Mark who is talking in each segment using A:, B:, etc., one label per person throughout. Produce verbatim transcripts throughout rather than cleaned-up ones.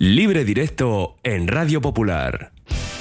A: Libre Directo en Radio Popular.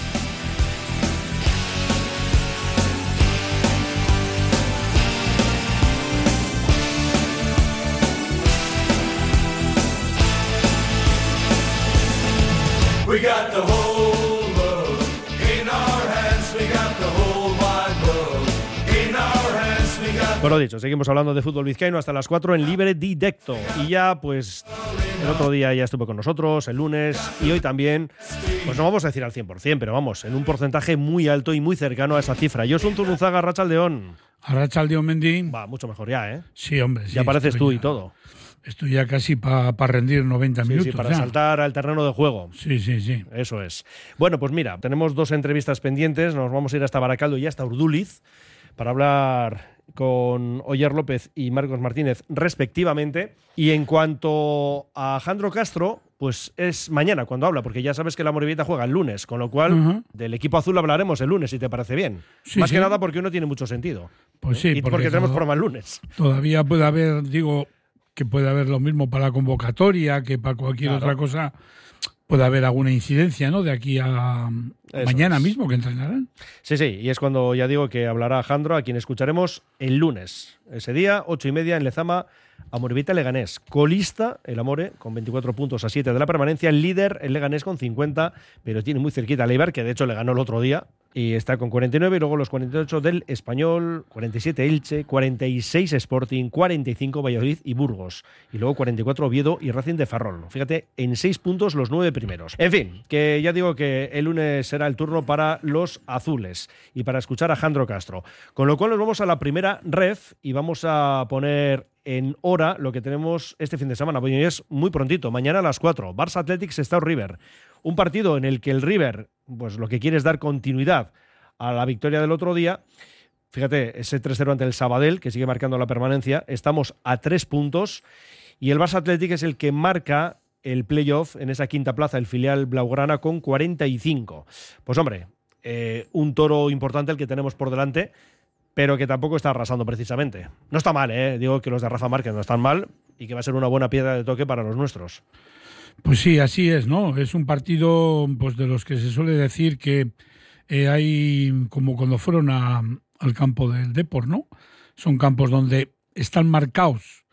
B: We got the whole world in our hands, we got the whole wide world in our hands, we got...
C: Bueno, dicho, seguimos hablando de fútbol vizcaíno hasta las cuatro en Libre Directo. Y ya, pues, el otro día ya estuvo con nosotros, el lunes, y hoy también, pues no vamos a decir al cien por cien, pero vamos, en un porcentaje muy alto y muy cercano a esa cifra. Josun Zurunzaga, Arratsaldeon.
D: Arratsaldeon, Mendy.
C: Va, mucho mejor ya, ¿eh?
D: Sí, hombre. Sí,
C: ya apareces tú
D: ya,
C: y todo.
D: Estoy ya casi para pa rendir noventa
C: sí,
D: minutos.
C: Sí, para
D: ya.
C: saltar al terreno de juego.
D: Sí, sí, sí.
C: Eso es. Bueno, pues mira, tenemos dos entrevistas pendientes. Nos vamos a ir hasta Baracaldo y hasta Urduliz para hablar con Oyer López y Marcos Martínez respectivamente. Y en cuanto a Jandro Castro, pues es mañana cuando habla, porque ya sabes que la Amorebieta juega el lunes, con lo cual uh-huh. del equipo azul hablaremos el lunes, si te parece bien.
D: Sí,
C: Más
D: sí.
C: que nada porque uno tiene mucho sentido.
D: Pues sí,
C: y porque, porque tenemos
D: todo,
C: programa el lunes.
D: Todavía puede haber, digo, que puede haber lo mismo para la convocatoria, que para cualquier claro. otra cosa. Puede haber alguna incidencia, ¿no? De aquí a Eso mañana es. mismo que entrenarán.
C: Sí, sí, y es cuando ya digo que hablará Jandro, a quien escucharemos el lunes. Ese día, ocho y media, en Lezama, Amorebieta Leganés. Colista, el Amore, con veinticuatro puntos a siete de la permanencia. El líder, el Leganés, con cincuenta, pero tiene muy cerquita al Eibar, que de hecho le ganó el otro día, y está con cuarenta y nueve, y luego los cuarenta y ocho del Español, cuarenta y siete Elche, cuarenta y seis Sporting, cuarenta y cinco Valladolid y Burgos, y luego cuarenta y cuatro Oviedo y Racing de Ferrol. Fíjate, en seis puntos los nueve primeros. En fin, que ya digo que el lunes será el turno para los azules y para escuchar a Jandro Castro. Con lo cual nos vamos a la primera ref y vamos a poner en hora lo que tenemos este fin de semana. Bueno, y es muy prontito, mañana a las cuatro. Barça Athletic, Sestao River. Un partido en el que el River, pues lo que quiere es dar continuidad a la victoria del otro día. Fíjate, ese tres cero ante el Sabadell, que sigue marcando la permanencia. Estamos a tres puntos y el Barça Athletic es el que marca el playoff en esa quinta plaza, el filial blaugrana, con cuarenta y cinco. Pues hombre, eh, un toro importante el que tenemos por delante, pero que tampoco está arrasando precisamente. No está mal, ¿eh? Digo que los de Rafa Márquez no están mal y que va a ser una buena piedra de toque para los nuestros.
D: Pues sí, así es, ¿no? Es un partido, pues, de los que se suele decir que eh, hay, como cuando fueron a, al campo del Depor, ¿no? Son campos donde están marcados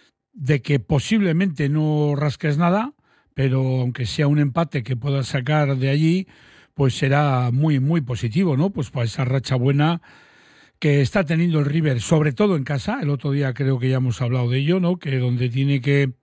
D: de que posiblemente no rasques nada, pero aunque sea un empate que puedas sacar de allí, pues será muy, muy positivo, ¿no? Pues para esa racha buena que está teniendo el River, sobre todo en casa. El otro día creo que ya hemos hablado de ello, ¿no? Que donde tiene que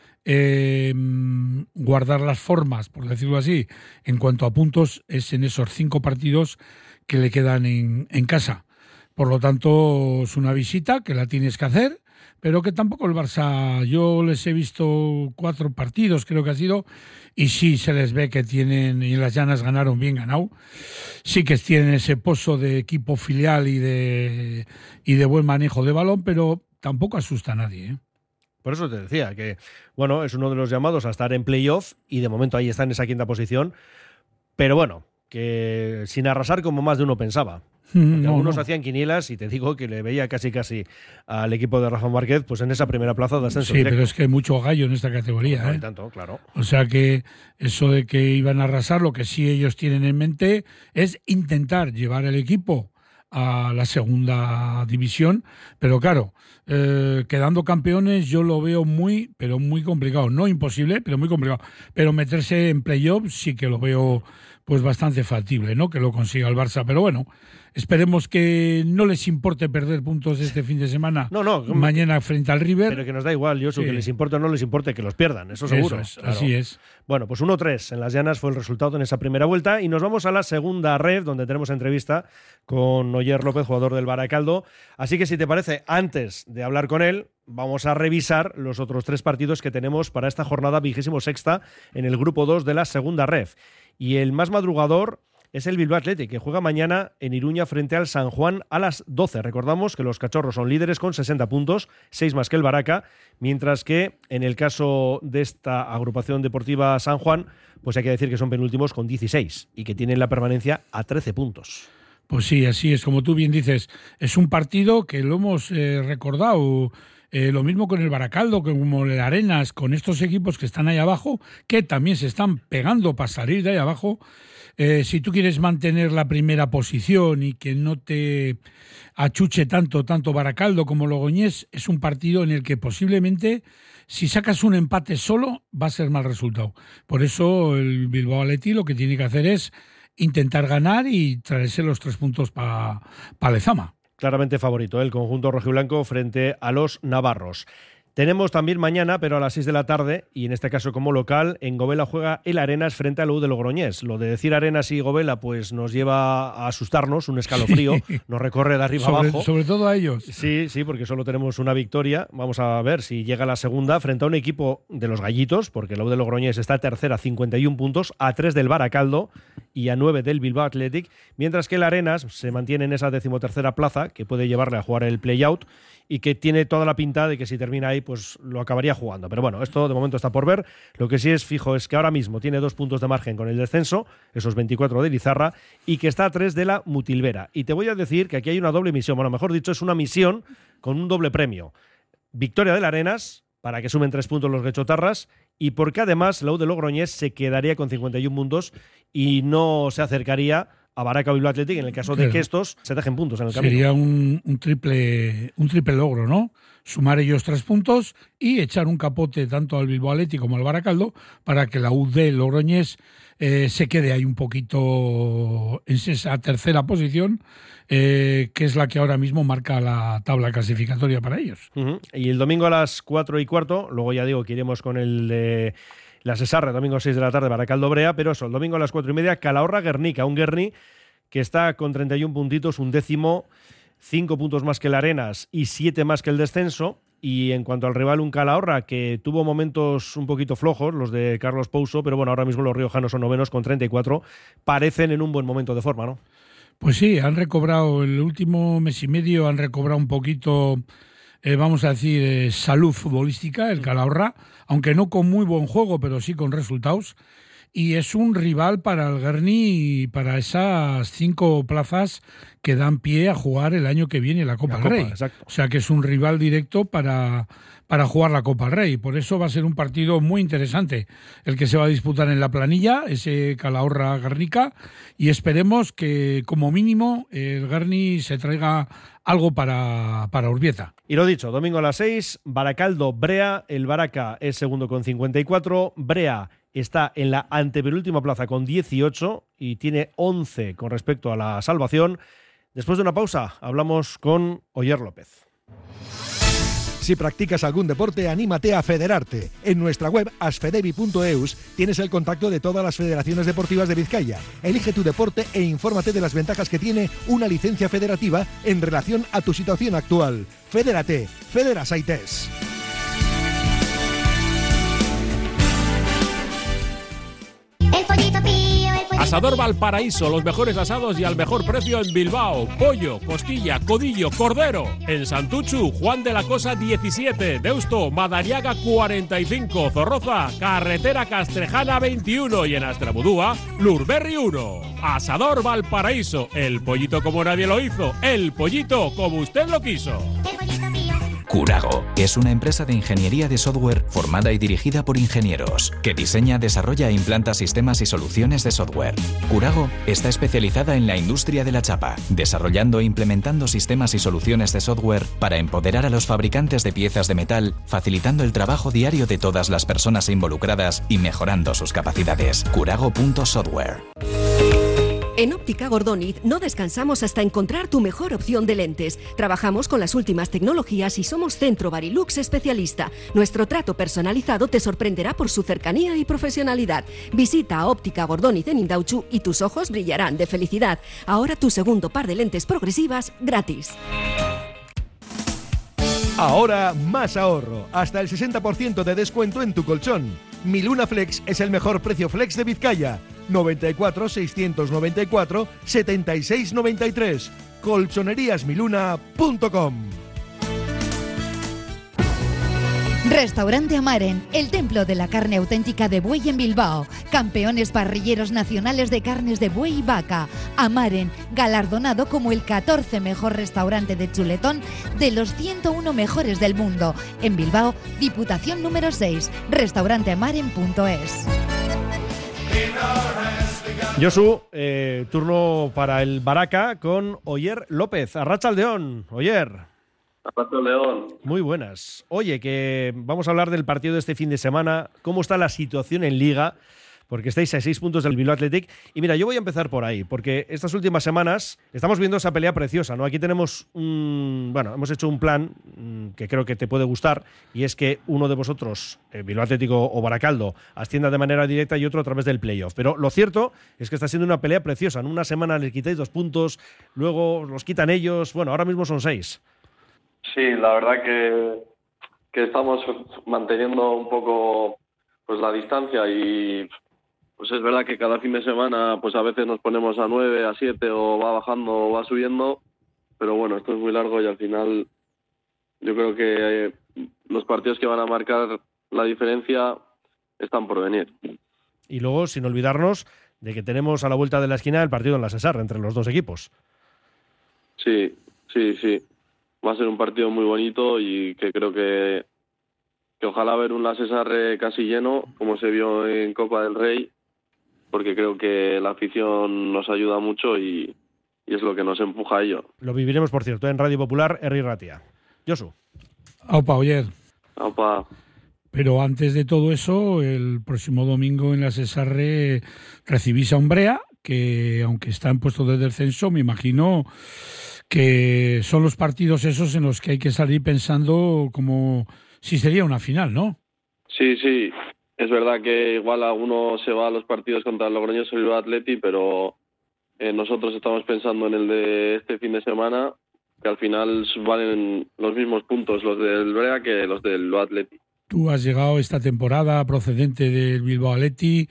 D: eh, guardar las formas, por decirlo así, en cuanto a puntos, es en esos cinco partidos que le quedan en, en casa. Por lo tanto, es una visita que la tienes que hacer, pero que tampoco el Barça, yo les he visto cuatro partidos, creo que ha sido, y sí se les ve que tienen, y en las llanas ganaron bien ganado, sí que tienen ese pozo de equipo filial y de, y de buen manejo de balón, pero tampoco asusta a nadie, ¿eh?
C: Por eso te decía que, bueno, es uno de los llamados a estar en playoff y de momento ahí está en esa quinta posición, pero bueno, que sin arrasar como más de uno pensaba. No, algunos no. hacían quinielas y te digo que le veía casi casi al equipo de Rafa Márquez pues en esa primera plaza de ascenso
D: sí,
C: directo.
D: Pero es que hay mucho gallo en esta categoría.
C: No, no
D: ¿eh?
C: hay tanto, claro.
D: O sea que eso de que iban a arrasar, lo que sí ellos tienen en mente es intentar llevar el equipo a la segunda división, pero claro, eh, quedando campeones yo lo veo muy, pero muy complicado. No imposible, pero muy complicado. Pero meterse en playoff sí que lo veo pues bastante factible, ¿no? Que lo consiga el Barça, pero bueno, esperemos que no les importe perder puntos este fin de semana.
C: No, no.
D: Mañana frente al River.
C: Pero que nos da igual, Josu, sí. Que les importe o no les importe que los pierdan, eso seguro.
D: Eso es,
C: claro.
D: Así es.
C: Bueno, pues uno tres en las llanas fue el resultado en esa primera vuelta y nos vamos a la segunda ref, donde tenemos entrevista con Oyer López, jugador del Baracaldo. Así que si te parece, antes de hablar con él, vamos a revisar los otros tres partidos que tenemos para esta jornada vigésimo sexta en el grupo dos de la segunda ref. Y el más madrugador es el Bilbao Athletic, que juega mañana en Iruña frente al San Juan a las doce. Recordamos que los cachorros son líderes con sesenta puntos, seis más que el Baraca, mientras que en el caso de esta agrupación deportiva San Juan, pues hay que decir que son penúltimos con dieciséis y que tienen la permanencia a trece puntos.
D: Pues sí, así es, como tú bien dices, es un partido que lo hemos eh, recordado Eh, lo mismo con el Baracaldo, como el Arenas, con estos equipos que están ahí abajo, que también se están pegando para salir de ahí abajo. Eh, si tú quieres mantener la primera posición y que no te achuche tanto, tanto Baracaldo como Logroñés, es un partido en el que posiblemente, si sacas un empate solo, va a ser mal resultado. Por eso el Bilbao Athletic lo que tiene que hacer es intentar ganar y traerse los tres puntos para pa Lezama.
C: Claramente favorito, ¿eh? El conjunto rojiblanco frente a los navarros. Tenemos también mañana, pero a las seis de la tarde, y en este caso como local, en Gobela juega el Arenas frente al U de Logroñés. Lo de decir Arenas y Gobela pues nos lleva a asustarnos, un escalofrío, sí. Nos recorre de arriba
D: sobre,
C: abajo.
D: Sobre todo a ellos.
C: Sí, sí, porque solo tenemos una victoria. Vamos a ver si llega la segunda frente a un equipo de los gallitos, porque el U de Logroñés está tercera, cincuenta y un puntos, a tres del Baracaldo y a nueve del Bilbao Athletic, mientras que el Arenas se mantiene en esa decimotercera plaza, que puede llevarle a jugar el play-out, y que tiene toda la pinta de que si termina ahí, pues lo acabaría jugando. Pero bueno, esto de momento está por ver. Lo que sí es fijo es que ahora mismo tiene dos puntos de margen con el descenso, esos veinticuatro de Lizarra, y que está a tres de la Mutilvera. Y te voy a decir que aquí hay una doble misión, bueno, mejor dicho, es una misión con un doble premio. Victoria del Arenas, para que sumen tres puntos los guechotarras, y porque además la U de Logroñés se quedaría con cincuenta y un puntos y no se acercaría a Baraca o Bilbao Athletic en el caso claro. de que estos se dejen puntos en el camino.
D: Sería un, un triple un triple logro, ¿no? Sumar ellos tres puntos y echar un capote tanto al Bilbao Athletic como al Baracaldo para que la U de Logroñés eh, se quede ahí un poquito en esa tercera posición, eh, que es la que ahora mismo marca la tabla clasificatoria para ellos.
C: Uh-huh. Y el domingo a las cuatro y cuarto, luego ya digo que iremos con el de la Sesarra, domingo a seis de la tarde, Baracaldo Brea, pero eso, el domingo a las cuatro y media, Calahorra-Guernica, un Guerni que está con treinta y un puntitos, un décimo, cinco puntos más que el Arenas y siete más que el descenso. Y en cuanto al rival, un Calahorra que tuvo momentos un poquito flojos, los de Carlos Pouso, pero bueno, ahora mismo los riojanos son novenos con treinta y cuatro, parecen en un buen momento de forma, ¿no?
D: Pues sí, han recobrado, el último mes y medio han recobrado un poquito, eh, vamos a decir, eh, salud futbolística, el Calahorra, aunque no con muy buen juego, pero sí con resultados. Y es un rival para el Guerni y para esas cinco plazas que dan pie a jugar el año que viene la Copa la del Copa, Rey. Exacto. O sea que es un rival directo para, para jugar la Copa del Rey. Por eso va a ser un partido muy interesante el que se va a disputar en la planilla, ese Calahorra-Guernica, y esperemos que como mínimo el Guerni se traiga algo para, para Urbieta.
C: Y lo dicho, domingo a las seis, Baracaldo-Brea, el Baraca es segundo con cincuenta y cuatro, Brea está en la antepenúltima plaza con dieciocho y tiene once con respecto a la salvación. Después de una pausa, hablamos con Oyer López.
E: Si practicas algún deporte, anímate a federarte. En nuestra web asfedevi punto eus tienes el contacto de todas las federaciones deportivas de Vizcaya. Elige tu deporte e infórmate de las ventajas que tiene una licencia federativa en relación a tu situación actual. Fedérate, Federa Saites.
F: Asador Valparaíso, los mejores asados y al mejor precio en Bilbao. Pollo, costilla, codillo, cordero. En Santuchu, Juan de la Cosa diecisiete. Deusto, Madariaga cuarenta y cinco. Zorroza, Carretera Castrejana veintiuno. Y en Astrabudúa, Lurberri uno. Asador Valparaíso, el pollito como nadie lo hizo. El pollito como usted lo quiso.
G: Curago es una empresa de ingeniería de software formada y dirigida por ingenieros, que diseña, desarrolla e implanta sistemas y soluciones de software. Curago está especializada en la industria de la chapa, desarrollando e implementando sistemas y soluciones de software para empoderar a los fabricantes de piezas de metal, facilitando el trabajo diario de todas las personas involucradas y mejorando sus capacidades. Curago punto software.
H: En Óptica Gordoniz no descansamos hasta encontrar tu mejor opción de lentes. Trabajamos con las últimas tecnologías y somos Centro Barilux especialista. Nuestro trato personalizado te sorprenderá por su cercanía y profesionalidad. Visita a Óptica Gordoniz en Indauchu y tus ojos brillarán de felicidad. Ahora tu segundo par de lentes progresivas gratis.
E: Ahora más ahorro, hasta el sesenta por ciento de descuento en tu colchón. Mi Luna Flex es el mejor precio flex de Vizcaya. noventa y cuatro, seiscientos noventa y cuatro, setenta y seis noventa y tres. colchonerías miluna punto com.
I: Restaurante Amaren, el templo de la carne auténtica de buey en Bilbao. Campeones parrilleros nacionales de carnes de buey y vaca. Amaren, galardonado como el catorce mejor restaurante de chuletón de los ciento uno mejores del mundo. En Bilbao, Diputación número seis, restaurante amaren punto es.
C: Josu, eh, turno para el Baraca con Oyer López. Arratsaldeon, Oyer.
J: León.
C: Muy buenas. Oye, que vamos a hablar del partido de este fin de semana. ¿Cómo está la situación en Liga? Porque estáis a seis puntos del Bilbao Athletic. Y mira, yo voy a empezar por ahí, porque estas últimas semanas estamos viendo esa pelea preciosa, ¿no? Aquí tenemos un... Bueno, hemos hecho un plan mmm, que creo que te puede gustar, y es que uno de vosotros, eh, Bilbao Atlético o Baracaldo, ascienda de manera directa y otro a través del playoff. Pero lo cierto es que está siendo una pelea preciosa. En una semana les quitáis dos puntos, luego los quitan ellos. Bueno, ahora mismo son seis.
J: Sí, la verdad que, que estamos manteniendo un poco pues la distancia y pues es verdad que cada fin de semana pues a veces nos ponemos a nueve, a siete o va bajando o va subiendo, pero bueno, esto es muy largo y al final yo creo que eh, los partidos que van a marcar la diferencia están por venir.
C: Y luego, sin olvidarnos de que tenemos a la vuelta de la esquina el partido en la Sesar entre los dos equipos.
J: Sí, sí, sí. Va a ser un partido muy bonito y que creo que, que ojalá ver un La Sesarre casi lleno, como se vio en Copa del Rey, porque creo que la afición nos ayuda mucho y, y es lo que nos empuja a ello.
C: Lo viviremos, por cierto, en Radio Popular, Herri Ratia. Josu.
D: Aupa, Oyer.
J: Aupa.
D: Pero antes de todo eso, el próximo domingo en La Sesarre recibís a Umbrea, que aunque está en puesto de descenso, me imagino que son los partidos esos en los que hay que salir pensando como si sería una final, ¿no?
J: Sí, sí. Es verdad que igual alguno se va a los partidos contra el Logroñés o el Bilbao Athletic, pero eh, nosotros estamos pensando en el de este fin de semana, que al final valen los mismos puntos los del Brea que los del Bilbao Athletic.
D: Tú has llegado esta temporada procedente del Bilbao Athletic,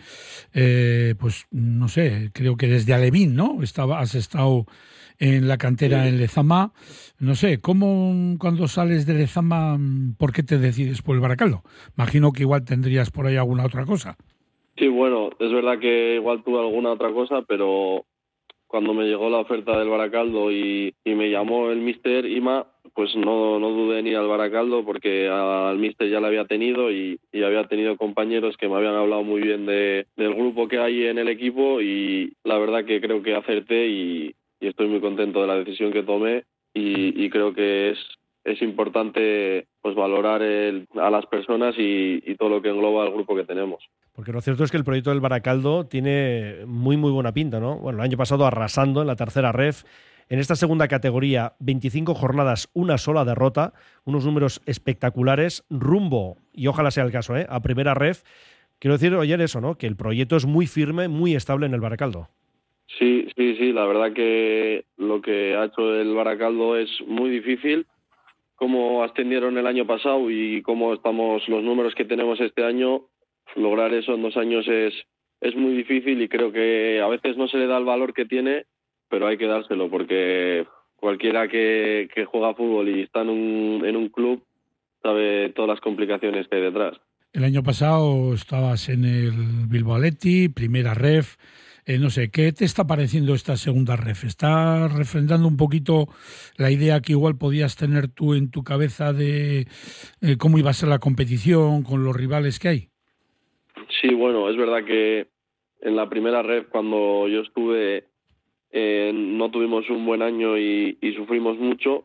D: eh, pues no sé, creo que desde Alevín, ¿no? Estaba, has estado en la cantera sí. en Lezama. No sé, ¿cómo cuando sales de Lezama, por qué te decides por el Baracaldo? Imagino que igual tendrías por ahí alguna otra cosa.
J: Sí, bueno, es verdad que igual tuve alguna otra cosa, pero cuando me llegó la oferta del Baracaldo y, y me llamó el míster Ima, pues no, no dudé en ir al Baracaldo porque al míster ya lo había tenido y, y había tenido compañeros que me habían hablado muy bien de, del grupo que hay en el equipo y la verdad que creo que acerté y, y estoy muy contento de la decisión que tomé y, y creo que es, es importante pues valorar el, a las personas y, y todo lo que engloba el grupo que tenemos.
C: Porque lo cierto es que el proyecto del Baracaldo tiene muy muy buena pinta, ¿no? Bueno, el año pasado arrasando en la tercera ref. En esta segunda categoría, veinticinco jornadas, una sola derrota, unos números espectaculares, rumbo, y ojalá sea el caso, ¿eh? A primera ref. Quiero decir, oye, eso, ¿no? Que el proyecto es muy firme, muy estable en el Baracaldo.
J: Sí, sí, sí, la verdad que lo que ha hecho el Baracaldo es muy difícil. Cómo ascendieron el año pasado y cómo estamos, los números que tenemos este año, lograr eso en dos años es, es muy difícil y creo que a veces no se le da el valor que tiene, pero hay que dárselo porque cualquiera que, que juega fútbol y está en un, en un club sabe todas las complicaciones que hay detrás.
D: El año pasado estabas en el Bilbao Athletic, primera ref. Eh, no sé, ¿qué te está pareciendo esta segunda ref? ¿Está refrendando un poquito la idea que igual podías tener tú en tu cabeza de eh, cómo iba a ser la competición con los rivales que hay?
J: Sí, bueno, es verdad que en la primera ref cuando yo estuve eh, no tuvimos un buen año y, y sufrimos mucho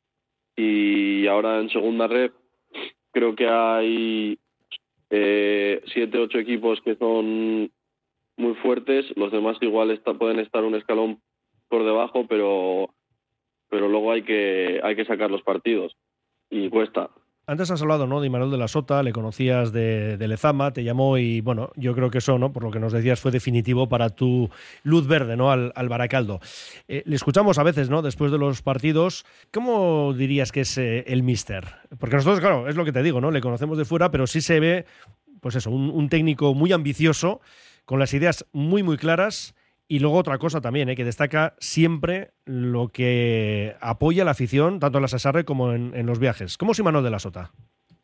J: y ahora en segunda ref creo que hay eh, siete, ocho equipos que son muy fuertes, los demás igual está, pueden estar un escalón por debajo, pero pero luego hay que hay que sacar los partidos y cuesta.
C: Antes has hablado, ¿no?, de Imanol de la Sota, le conocías de, de Lezama, te llamó y, bueno, yo creo que eso, ¿no?, por lo que nos decías, fue definitivo para tu luz verde, ¿no?, al, al Baracaldo. Eh, le escuchamos a veces, ¿no?, después de los partidos. ¿Cómo dirías que es eh, el míster? Porque nosotros, claro, es lo que te digo, ¿no?, le conocemos de fuera, pero sí se ve, pues eso, un, un técnico muy ambicioso, con las ideas muy, muy claras. Y luego otra cosa también, ¿eh?, que destaca siempre lo que apoya la afición, tanto en la Sesarre como en, en los viajes. ¿Cómo es Imanol de la Sota?
J: Pues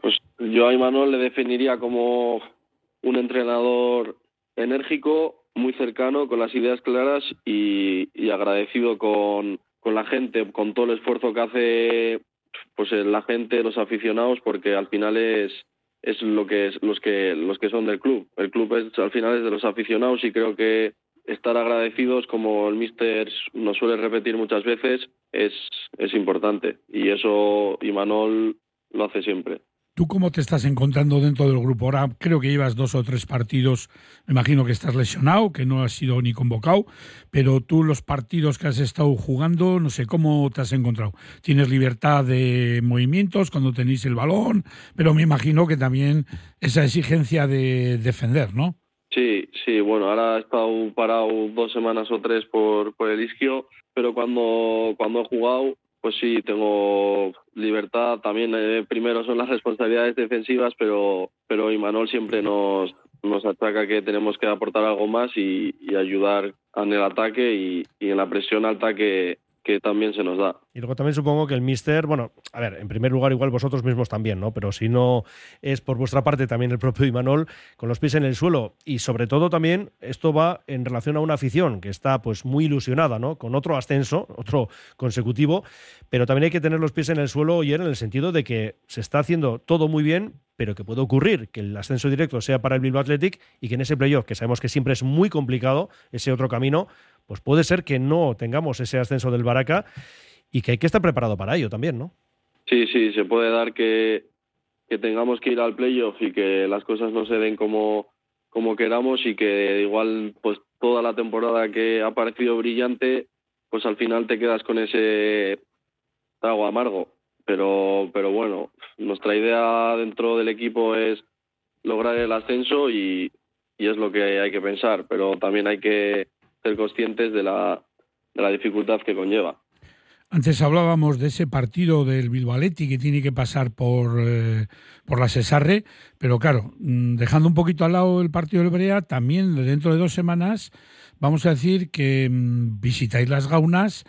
J: yo a Imanol le definiría como un entrenador enérgico, muy cercano, con las ideas claras y, y agradecido con, con la gente, con todo el esfuerzo que hace pues la gente, los aficionados, porque al final es es lo que es los que los que son del club. El club es al final es de los aficionados y creo que estar agradecidos, como el míster nos suele repetir muchas veces, es es importante y eso Imanol lo hace siempre.
D: ¿Tú cómo te estás encontrando dentro del grupo? Ahora creo que llevas dos o tres partidos, me imagino que estás lesionado, que no has sido ni convocado, pero tú los partidos que has estado jugando, no sé, ¿cómo te has encontrado? ¿Tienes libertad de movimientos cuando tenéis el balón? Pero me imagino que también esa exigencia de defender, ¿no?
J: Sí, sí, bueno, ahora he estado parado dos semanas o tres por, por el isquio, pero cuando, cuando he jugado, pues sí, tengo libertad. También eh, primero son las responsabilidades defensivas, pero pero Imanol siempre nos nos achaca que tenemos que aportar algo más y, y ayudar en el ataque y, y en la presión alta que, que también se nos da.
C: Y luego también supongo que el míster, bueno, a ver, en primer lugar igual vosotros mismos también, ¿no? Pero si no es por vuestra parte también el propio Imanol, con los pies en el suelo. Y sobre todo también esto va en relación a una afición que está pues muy ilusionada, ¿no? Con otro ascenso, otro consecutivo, pero también hay que tener los pies en el suelo, Oyer, en el sentido de que se está haciendo todo muy bien, pero que puede ocurrir que el ascenso directo sea para el Bilbao Athletic y que en ese playoff, que sabemos que siempre es muy complicado, ese otro camino, pues puede ser que no tengamos ese ascenso del Baraca y que hay que estar preparado para ello también, ¿no?
J: Sí, sí, se puede dar que, que tengamos que ir al playoff y que las cosas no se den como, como queramos y que igual pues toda la temporada que ha parecido brillante, pues al final te quedas con ese trago amargo. Pero, pero bueno, nuestra idea dentro del equipo es lograr el ascenso y, y es lo que hay que pensar, pero también hay que ser conscientes de la, de la dificultad que conlleva.
D: Antes hablábamos de ese partido del Bilbao Athletic que tiene que pasar por, eh, por la Sesarre, pero claro, dejando un poquito al lado el partido del Brea, también dentro de dos semanas vamos a decir que mmm, visitáis las Gaunas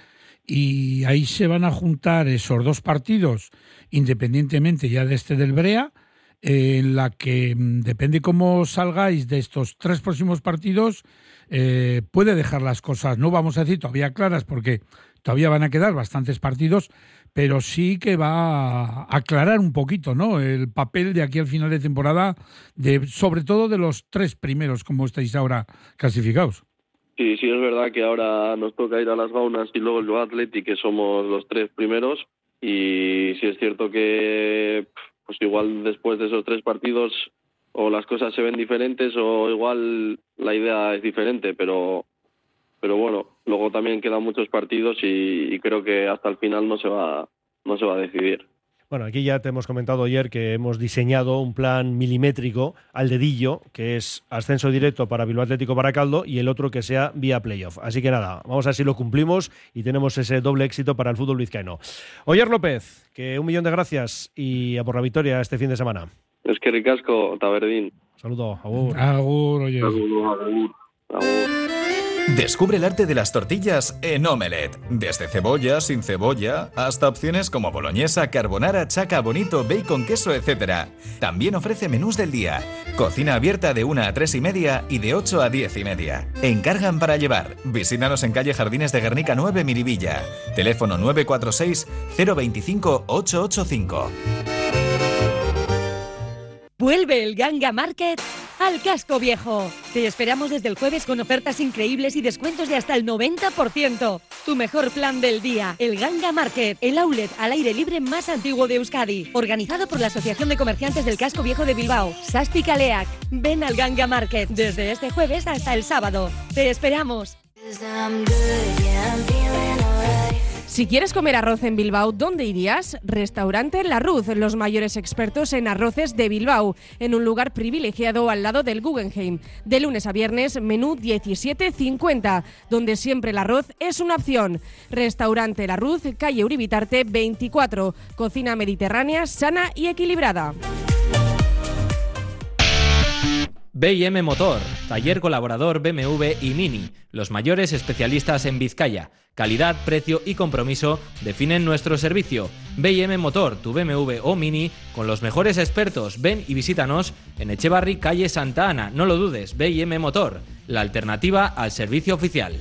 D: y ahí se van a juntar esos dos partidos, independientemente ya de este del Brea, eh, en la que mmm, depende cómo salgáis de estos tres próximos partidos, eh, puede dejar las cosas, no vamos a decir todavía claras, porque todavía van a quedar bastantes partidos, pero sí que va a aclarar un poquito, ¿no?, el papel de aquí al final de temporada, de sobre todo de los tres primeros, como estáis ahora clasificados.
J: Sí, sí, es verdad que ahora nos toca ir a las Gaunas y luego el Bilbao Athletic, que somos los tres primeros, y sí es cierto que pues igual después de esos tres partidos o las cosas se ven diferentes o igual la idea es diferente, pero pero bueno, luego también quedan muchos partidos y, y creo que hasta el final no se va no se va a decidir.
C: Bueno, aquí ya te hemos comentado ayer que hemos diseñado un plan milimétrico al dedillo, que es ascenso directo para Bilbao Atlético Baracaldo y el otro que sea vía playoff. Así que nada, vamos a ver si lo cumplimos y tenemos ese doble éxito para el fútbol vizcaíno. Oyer López, que un millón de gracias y a por la victoria este fin de semana.
J: Es que ricasco, Taberdín.
C: Saludo, agur.
D: Agur, Oyer.
J: Saludo, agur. Agur.
G: Descubre el arte de las tortillas en Omelette. Desde cebolla, sin cebolla, hasta opciones como boloñesa, carbonara, chaca, bonito, bacon, queso, etcétera. También ofrece menús del día. Cocina abierta de una a tres y media y de ocho a diez y media. Encargan para llevar. Visítanos en calle Jardines de Guernica nueve, Miribilla. Teléfono nueve cuatro seis, cero dos cinco, ocho ocho cinco.
K: Vuelve el Ganga Market al Casco Viejo. Te esperamos desde el jueves con ofertas increíbles y descuentos de hasta el noventa por ciento. Tu mejor plan del día, el Ganga Market, el outlet al aire libre más antiguo de Euskadi. Organizado por la Asociación de Comerciantes del Casco Viejo de Bilbao, Sasti Kaleak. Ven al Ganga Market desde este jueves hasta el sábado. Te esperamos.
L: Si quieres comer arroz en Bilbao, ¿dónde irías? Restaurante La Ruz, los mayores expertos en arroces de Bilbao, en un lugar privilegiado al lado del Guggenheim. De lunes a viernes, menú diecisiete cincuenta, donde siempre el arroz es una opción. Restaurante La Ruz, calle Uribitarte veinticuatro, cocina mediterránea, sana y equilibrada.
M: B I M Motor, taller colaborador B M W y Mini, los mayores especialistas en Vizcaya. Calidad, precio y compromiso definen nuestro servicio. B I M Motor, tu B M W o Mini, con los mejores expertos. Ven y visítanos en Echevarri, calle Santa Ana. No lo dudes, B I M Motor, la alternativa al servicio oficial.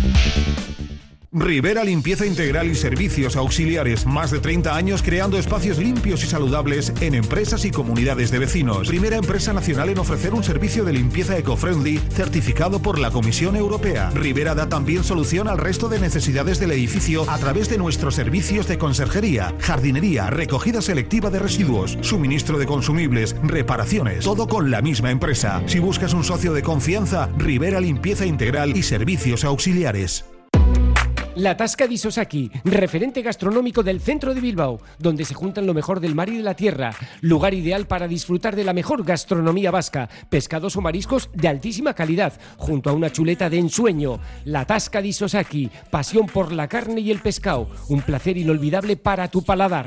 N: Rivera Limpieza Integral y Servicios Auxiliares. Más de treinta años creando espacios limpios y saludables en empresas y comunidades de vecinos. Primera empresa nacional en ofrecer un servicio de limpieza eco-friendly certificado por la Comisión Europea. Rivera da también solución al resto de necesidades del edificio a través de nuestros servicios de conserjería, jardinería, recogida selectiva de residuos, suministro de consumibles, reparaciones. Todo con la misma empresa. Si buscas un socio de confianza, Rivera Limpieza Integral y Servicios Auxiliares.
O: La Tasca di Sosaki, referente gastronómico del centro de Bilbao, donde se juntan lo mejor del mar y de la tierra. Lugar ideal para disfrutar de la mejor gastronomía vasca, pescados o mariscos de altísima calidad, junto a una chuleta de ensueño. La Tasca di Sosaki, pasión por la carne y el pescado, un placer inolvidable para tu paladar.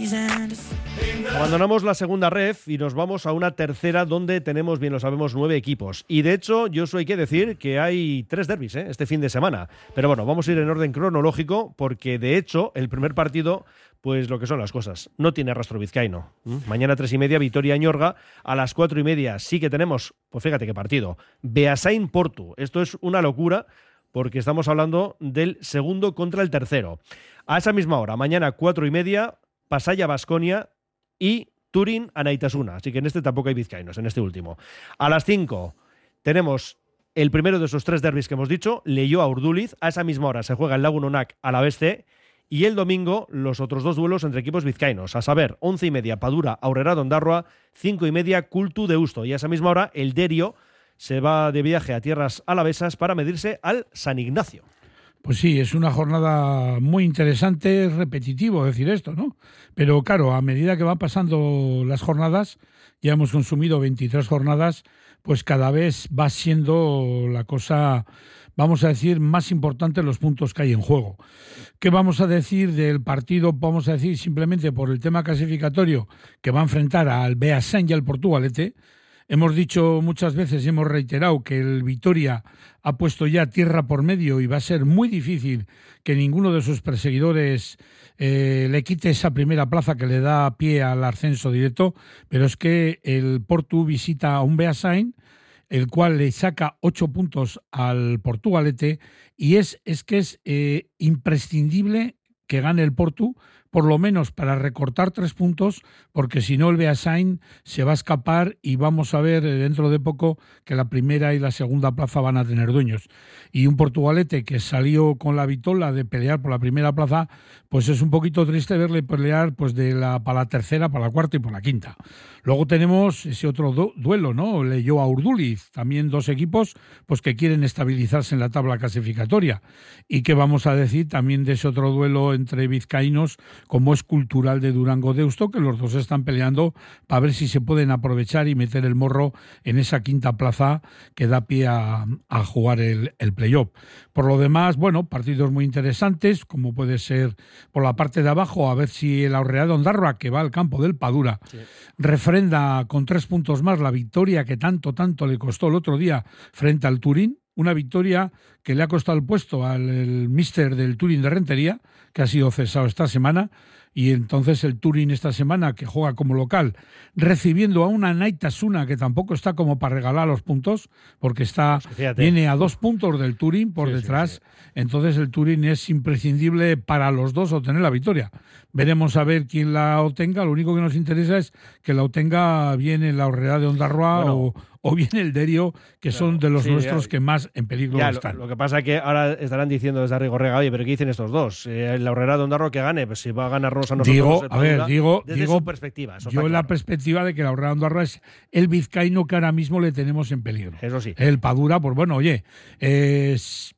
C: Abandonamos la segunda ref y nos vamos a una tercera donde tenemos, bien lo sabemos, nueve equipos. Y de hecho, yo hay que decir que hay tres derbis ¿eh? este fin de semana. Pero bueno, vamos a ir en orden cronológico porque de hecho el primer partido, pues lo que son las cosas, no tiene rastro vizcaíno. ¿Mm? Mañana tres y media, Vitoria-Añorga. A las cuatro y media sí que tenemos, pues fíjate qué partido, Beasain-Portu. Esto es una locura porque estamos hablando del segundo contra el tercero. A esa misma hora, mañana cuatro y media, Pasaya-Baskonia y Turín-Anaitasuna. Así que en este tampoco hay vizcaínos, en este último. A las cinco tenemos el primero de esos tres derbis que hemos dicho, Leioa-Urduliz. A esa misma hora se juega el Lagunonac a la vez C. Y el domingo, los otros dos duelos entre equipos vizcaínos. A saber, once y media, Padura-Aurrera-Dondarroa, cinco y media, Cultu-Deusto. Y a esa misma hora, el Derio se va de viaje a tierras alavesas para medirse al San Ignacio.
D: Pues sí, es una jornada muy interesante, es repetitivo decir esto, ¿no? Pero claro, a medida que van pasando las jornadas, ya hemos consumido veintitrés jornadas, pues cada vez va siendo la cosa, vamos a decir, más importante los puntos que hay en juego. ¿Qué vamos a decir del partido? Vamos a decir simplemente por el tema clasificatorio que va a enfrentar al Beasain y al Portugalete. Hemos dicho muchas veces y hemos reiterado que el Vitoria ha puesto ya tierra por medio y va a ser muy difícil que ninguno de sus perseguidores eh, le quite esa primera plaza que le da pie al ascenso directo, pero es que el Portu visita a un Beasain, el cual le saca ocho puntos al Portugalete y es, es que es eh, imprescindible que gane el Portu, por lo menos para recortar tres puntos, porque si no el Beasain se va a escapar y vamos a ver dentro de poco que la primera y la segunda plaza van a tener dueños. Y un Portugalete que salió con la vitola de pelear por la primera plaza, pues es un poquito triste verle pelear pues de la para la tercera, para la cuarta y por la quinta. Luego tenemos ese otro du- duelo, ¿no? Leioa-Urduliz, también dos equipos pues que quieren estabilizarse en la tabla clasificatoria. Y que vamos a decir también de ese otro duelo entre vizcaínos, como es Cultural de Durango-Deusto, que los dos están peleando para ver si se pueden aprovechar y meter el morro en esa quinta plaza que da pie a, a jugar el, el playoff. Por lo demás, bueno, partidos muy interesantes, como puede ser por la parte de abajo, a ver si el Aurrera-Dondarroa, que va al campo del Padura, sí, refrenda con tres puntos más la victoria que tanto, tanto le costó el otro día frente al Turín. Una victoria que le ha costado el puesto al el míster del Turín de Rentería, que ha sido cesado esta semana, y entonces el Turín esta semana, que juega como local, recibiendo a una Anaitasuna que tampoco está como para regalar los puntos, porque está pues viene a dos puntos del Turín por sí, detrás, sí, sí. Entonces el Turín es imprescindible para los dos obtener la victoria. Veremos a ver quién la obtenga, lo único que nos interesa es que la obtenga bien en la Aurrera de Ondarroa bueno, o, o bien el Derio, que claro, son de los sí, nuestros ya, que más en peligro ya, están.
C: Lo, lo que pasa es que ahora estarán diciendo desde Arrigorriaga, oye, pero ¿qué dicen estos dos? Eh, la Aurrera de Ondarroa que gane, pues si va a ganarnos a nosotros.
D: Digo, a ver, digo,
C: desde
D: digo,
C: su perspectiva. Eso
D: yo en claro. la perspectiva de que la Aurrera de Ondarroa es el vizcaíno que ahora mismo le tenemos en peligro.
C: Eso sí.
D: El Padura, pues bueno, oye, es...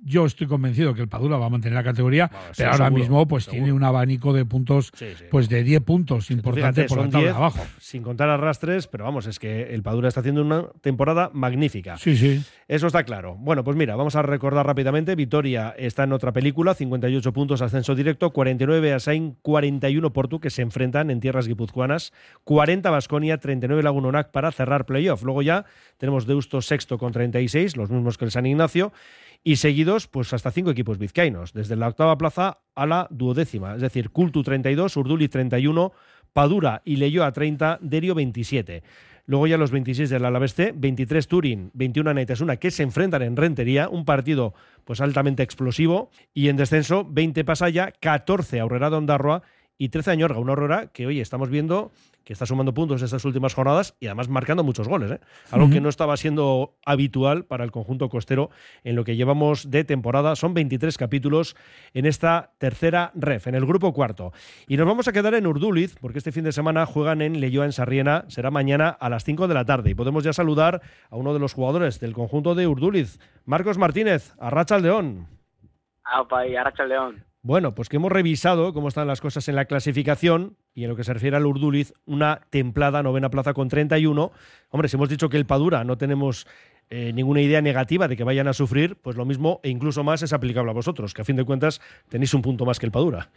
D: Yo estoy convencido que el Padura va a mantener la categoría,
C: Bueno, sí,
D: pero ahora
C: seguro,
D: mismo pues
C: seguro.
D: tiene un abanico de puntos
C: Sí, sí.
D: pues de diez puntos, importante
C: Fíjate,
D: por la
C: son
D: tabla de
C: diez,
D: abajo.
C: sin contar arrastres, pero vamos, es que el Padura está haciendo una temporada magnífica.
D: Sí, sí.
C: Eso está claro. Bueno, pues mira, vamos a recordar rápidamente. Vitoria está en otra película, cincuenta y ocho puntos, ascenso directo, cuarenta y nueve Asain, cuarenta y uno Portu, que se enfrentan en tierras guipuzcoanas, cuarenta Baskonia, treinta y nueve Lagunonac para cerrar playoff. Luego ya tenemos Deusto sexto con treinta y seis, los mismos que el San Ignacio, y seguidos pues hasta cinco equipos vizcaínos, desde la octava plaza a la duodécima, es decir, Cultu treinta y dos, Urduliz treinta y uno, Padura y Leioa treinta, Derio veintisiete. Luego ya los veintiséis del Alavés, veintitrés Turín, veintiuno Naitasuna, que se enfrentan en Rentería, un partido pues altamente explosivo, y en descenso veinte Pasaya, catorce Aurrera de Ondarroa y trece Añorga, una Aurora que hoy estamos viendo que está sumando puntos estas últimas jornadas y además marcando muchos goles, ¿eh? Algo
D: Uh-huh.
C: que no estaba siendo habitual para el conjunto costero en lo que llevamos de temporada. Son veintitrés capítulos en esta tercera ref, en el grupo cuarto. Y nos vamos a quedar en Urduliz, porque este fin de semana juegan en Leioa, en Sarriena. Será mañana a las cinco de la tarde. Y podemos ya saludar a uno de los jugadores del conjunto de Urduliz, Marcos Martínez, Arratsaldeon.
P: Aupa y Arratsaldeon.
C: Bueno, pues que hemos revisado cómo están las cosas en la clasificación y en lo que se refiere al Urduliz, una templada novena plaza con treinta y uno. Hombre, si hemos dicho que el Padura no tenemos eh, ninguna idea negativa de que vayan a sufrir, pues lo mismo e incluso más es aplicable a vosotros, que a fin de cuentas tenéis un punto más que el Padura.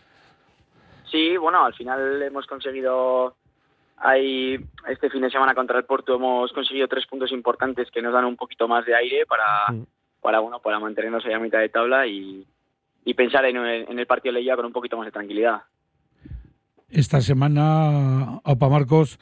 P: Sí, bueno, al final hemos conseguido, ahí, este fin de semana contra el Porto hemos conseguido tres puntos importantes que nos dan un poquito más de aire para,
C: Mm.
P: para, bueno, para mantenernos ahí a mitad de tabla y, y pensar en, en el partido de Leioa con un poquito más de tranquilidad.
D: Esta semana, Opa Marcos,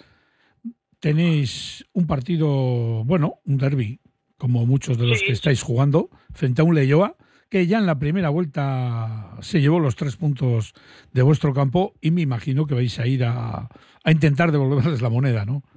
D: tenéis un partido, bueno, un derbi, como muchos de los
P: Sí.
D: que estáis jugando, frente a un Leioa, que ya en la primera vuelta se llevó los tres puntos de vuestro campo y me imagino que vais a ir a, a intentar devolverles la moneda, ¿no?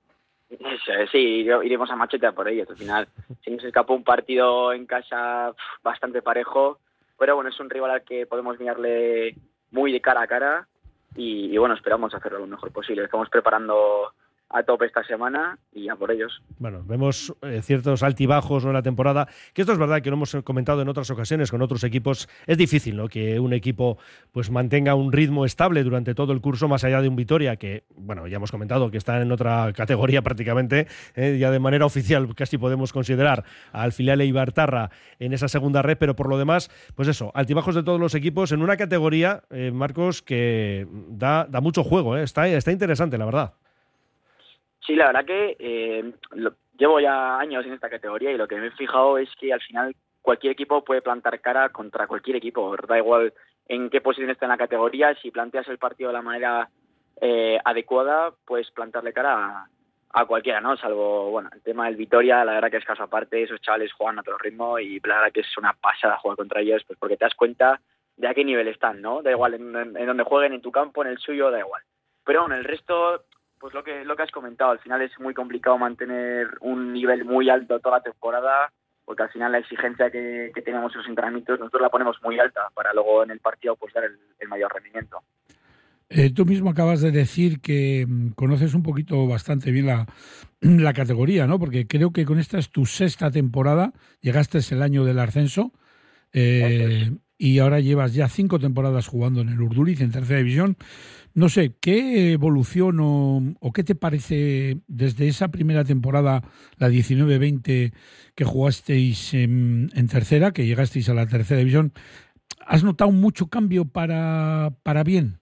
P: Sí, iremos a machete por ellos. Al final se nos escapó un partido en casa pf, bastante parejo, pero bueno, es un rival al que podemos mirarle muy de cara a cara y, y bueno, esperamos hacerlo lo mejor posible. Estamos preparando a tope esta semana y a por ellos.
C: Bueno, vemos eh, ciertos altibajos, ¿no?, en la temporada, que esto es verdad que lo hemos comentado en otras ocasiones con otros equipos. Es difícil, ¿no?, que un equipo pues mantenga un ritmo estable durante todo el curso, más allá de un Vitoria que, bueno, ya hemos comentado que está en otra categoría prácticamente, eh, ya de manera oficial casi podemos considerar al filial Eibartarra en esa segunda red, pero por lo demás, pues eso, altibajos de todos los equipos en una categoría, eh, Marcos, que da, da mucho juego, ¿eh? está, está interesante, la verdad.
P: Sí, la verdad que eh, lo- llevo ya años en esta categoría y lo que me he fijado es que al final cualquier equipo puede plantar cara contra cualquier equipo. Da igual en qué posición está en la categoría, si planteas el partido de la manera eh, adecuada, puedes plantarle cara a, a cualquiera, ¿no? Salvo, bueno, el tema del Vitoria, la verdad que es caso aparte, esos chavales juegan a otro ritmo y la verdad que es una pasada jugar contra ellos, pues porque te das cuenta de a qué nivel están, ¿no? Da igual en, en, en donde jueguen, en tu campo, en el suyo, da igual. Pero bueno, el resto, pues lo que lo que has comentado, al final es muy complicado mantener un nivel muy alto toda la temporada, porque al final la exigencia que, que tenemos en los entrenamientos nosotros la ponemos muy alta para luego en el partido pues dar el, el mayor rendimiento.
D: Eh, tú mismo acabas de decir que mm, conoces un poquito bastante bien la, la categoría, ¿no? Porque creo que con esta es tu sexta temporada, llegaste el año del ascenso eh, y ahora llevas ya cinco temporadas jugando en el Urduliz, en tercera división. No sé, ¿qué evolución o, o qué te parece desde esa primera temporada, la diecinueve veinte, que jugasteis en, en tercera, que llegasteis a la tercera división? ¿Has notado mucho cambio para, para bien?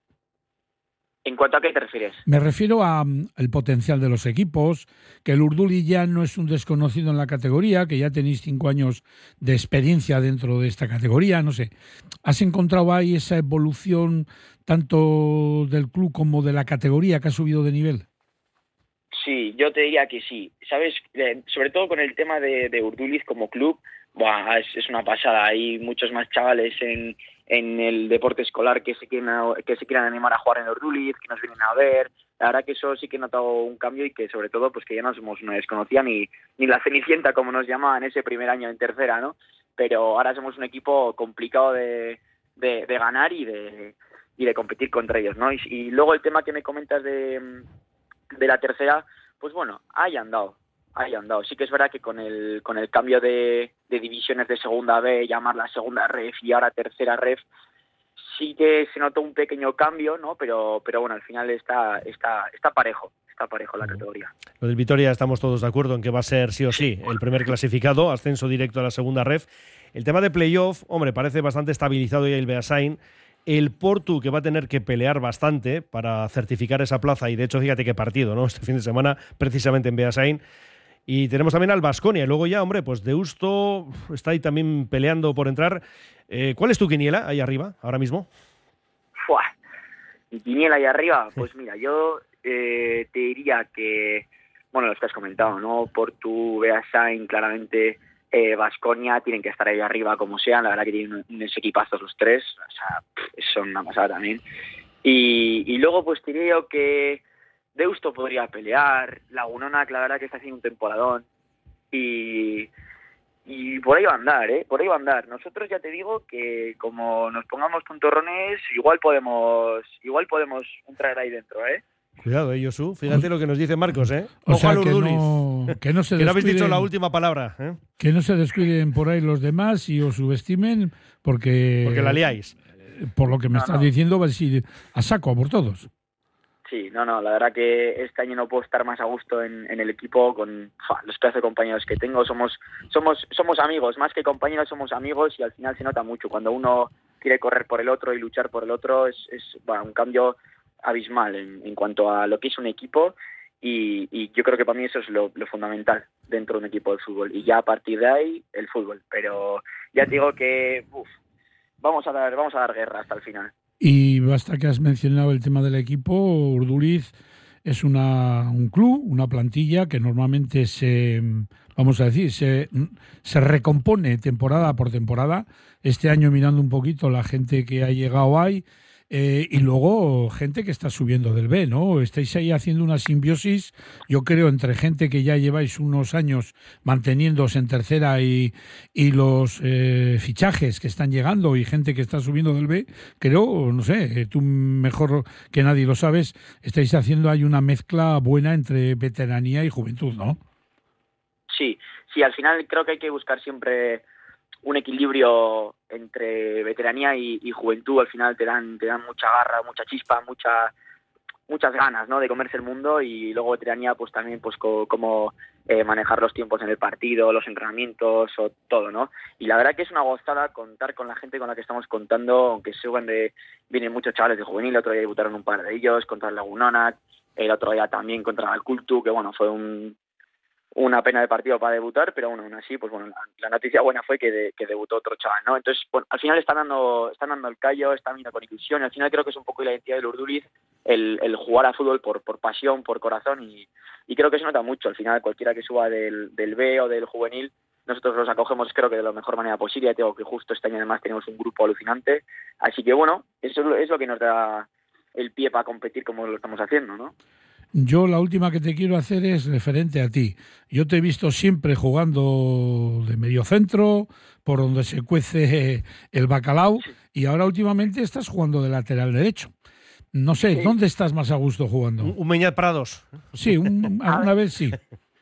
P: ¿En cuanto a qué te refieres?
D: Me refiero a, mm, al potencial de los equipos, que el Urduliz ya no es un desconocido en la categoría, que ya tenéis cinco años de experiencia dentro de esta categoría, no sé. ¿Has encontrado ahí esa evolución tanto del club como de la categoría que ha subido de nivel?
P: Sí, yo te diría que sí. ¿Sabes? Eh, sobre todo con el tema de, de Urduliz como club, buah, es, es una pasada. Hay muchos más chavales en, en el deporte escolar que se quieren a- que se quieran animar a jugar en Urduliz, que nos vienen a ver. La verdad que eso sí que he notado un cambio y que sobre todo pues que ya no somos una desconocida ni, ni la Cenicienta como nos llamaban ese primer año en tercera, ¿no? Pero ahora somos un equipo complicado de, de, de ganar y de, y de competir contra ellos, ¿no? Y, y luego el tema que me comentas de de la tercera, pues bueno, ahí han dado, ahí han dado. Sí que es verdad que con el con el cambio de, de divisiones de segunda B, llamarla segunda ref y ahora tercera ref, sí que se notó un pequeño cambio, ¿no? Pero, pero bueno, al final está, está, está parejo, está parejo la categoría.
C: Lo del Vitoria estamos todos de acuerdo en que va a ser sí o sí el primer clasificado, ascenso directo a la segunda ref. El tema de playoff, hombre, parece bastante estabilizado ya el Beasain. El Portu, que va a tener que pelear bastante para certificar esa plaza, y de hecho, fíjate qué partido, ¿no? Este fin de semana, precisamente en Beasain. Y tenemos también al Baskonia. Y luego ya, hombre, pues Deusto está ahí también peleando por entrar. Eh, ¿Cuál es tu quiniela ahí arriba, ahora mismo?
P: ¡Fua! Mi quiniela ahí arriba, pues mira, yo eh, te diría que, bueno, los que has comentado, ¿no? Portu, Beasain, claramente Baskonia, eh, tienen que estar ahí arriba como sean. La verdad que tienen unos equipazos los tres, o sea, pff, son una pasada también. Y, y luego pues te diría yo que Deusto podría pelear, Lagunona, la verdad que está haciendo un temporadón, y, y por ahí va a andar, ¿eh? Por ahí va a andar. Nosotros ya te digo que como nos pongamos tontorrones, igual podemos igual podemos entrar ahí dentro, ¿eh?
C: Cuidado, eh, Josu. Fíjate lo que nos dice Marcos, ¿eh?
D: O sea,
C: Ojo al
D: que
C: Urduliz.
D: no, que no se
C: que no habéis dicho
D: descuiden-
C: la última palabra, ¿eh?
D: Que no se descuiden por ahí los demás y os subestimen, porque...
C: Porque la liáis.
D: Por lo que me
P: No,
D: estás
P: no.
D: diciendo, vas a ir a saco a por todos.
P: Sí, no, no, la verdad que este año no puedo estar más a gusto en, en el equipo con fa, los pedazos de compañeros que tengo. Somos, somos, somos amigos, más que compañeros somos amigos, y al final se nota mucho. Cuando uno quiere correr por el otro y luchar por el otro, es, es bueno, un cambio abismal en, en cuanto a lo que es un equipo, y, y yo creo que para mí eso es lo, lo fundamental dentro de un equipo de fútbol, y ya a partir de ahí el fútbol. Pero ya te digo que uf, vamos a dar, vamos a dar guerra hasta el final.
D: Y basta que has mencionado el tema del equipo, Urduliz es una, un club, una plantilla que normalmente se, vamos a decir, se, se recompone temporada por temporada. Este año, mirando un poquito la gente que ha llegado ahí, eh, y luego gente que está subiendo del B, ¿no? Estáis ahí haciendo una simbiosis, yo creo, entre gente que ya lleváis unos años manteniéndose en tercera y, y los eh, fichajes que están llegando y gente que está subiendo del B. Creo, no sé, tú mejor que nadie lo sabes, estáis haciendo ahí una mezcla buena entre veteranía y juventud, ¿no?
P: Sí, sí, al final creo que hay que buscar siempre un equilibrio entre veteranía y, y juventud. Al final te dan te dan mucha garra, mucha chispa, mucha muchas ganas, ¿no?, de comerse el mundo, y luego veteranía pues también pues co- cómo eh, manejar los tiempos en el partido, los entrenamientos o todo, ¿no? Y la verdad que es una gozada contar con la gente con la que estamos contando, aunque suban de vienen muchos chavales de juvenil. El otro día debutaron un par de ellos contra el Lagunona, el otro día también contra el Cultu, que bueno, fue un una pena de partido para debutar, pero bueno, aún así, pues bueno, la, la noticia buena fue que, de, que debutó otro chaval, ¿no? Entonces, bueno, al final están dando, están dando el callo, están viendo con ilusión, y al final creo que es un poco la identidad del Urduliz, el, el jugar a fútbol por, por pasión, por corazón, y, y creo que se nota mucho. Al final, cualquiera que suba del, del B o del juvenil, nosotros los acogemos creo que de la mejor manera posible. Ya tengo que justo este año además tenemos un grupo alucinante, así que bueno, eso es lo, es lo que nos da el pie para competir como lo estamos haciendo, ¿no?
D: Yo la última que te quiero hacer es referente a ti. Yo te he visto siempre jugando de medio centro, por donde se cuece el bacalao, y ahora últimamente estás jugando de lateral derecho. No sé,
P: Sí.
D: ¿dónde estás más a gusto jugando?
C: Un, un Meñat Prados.
D: Sí, un- alguna vez sí.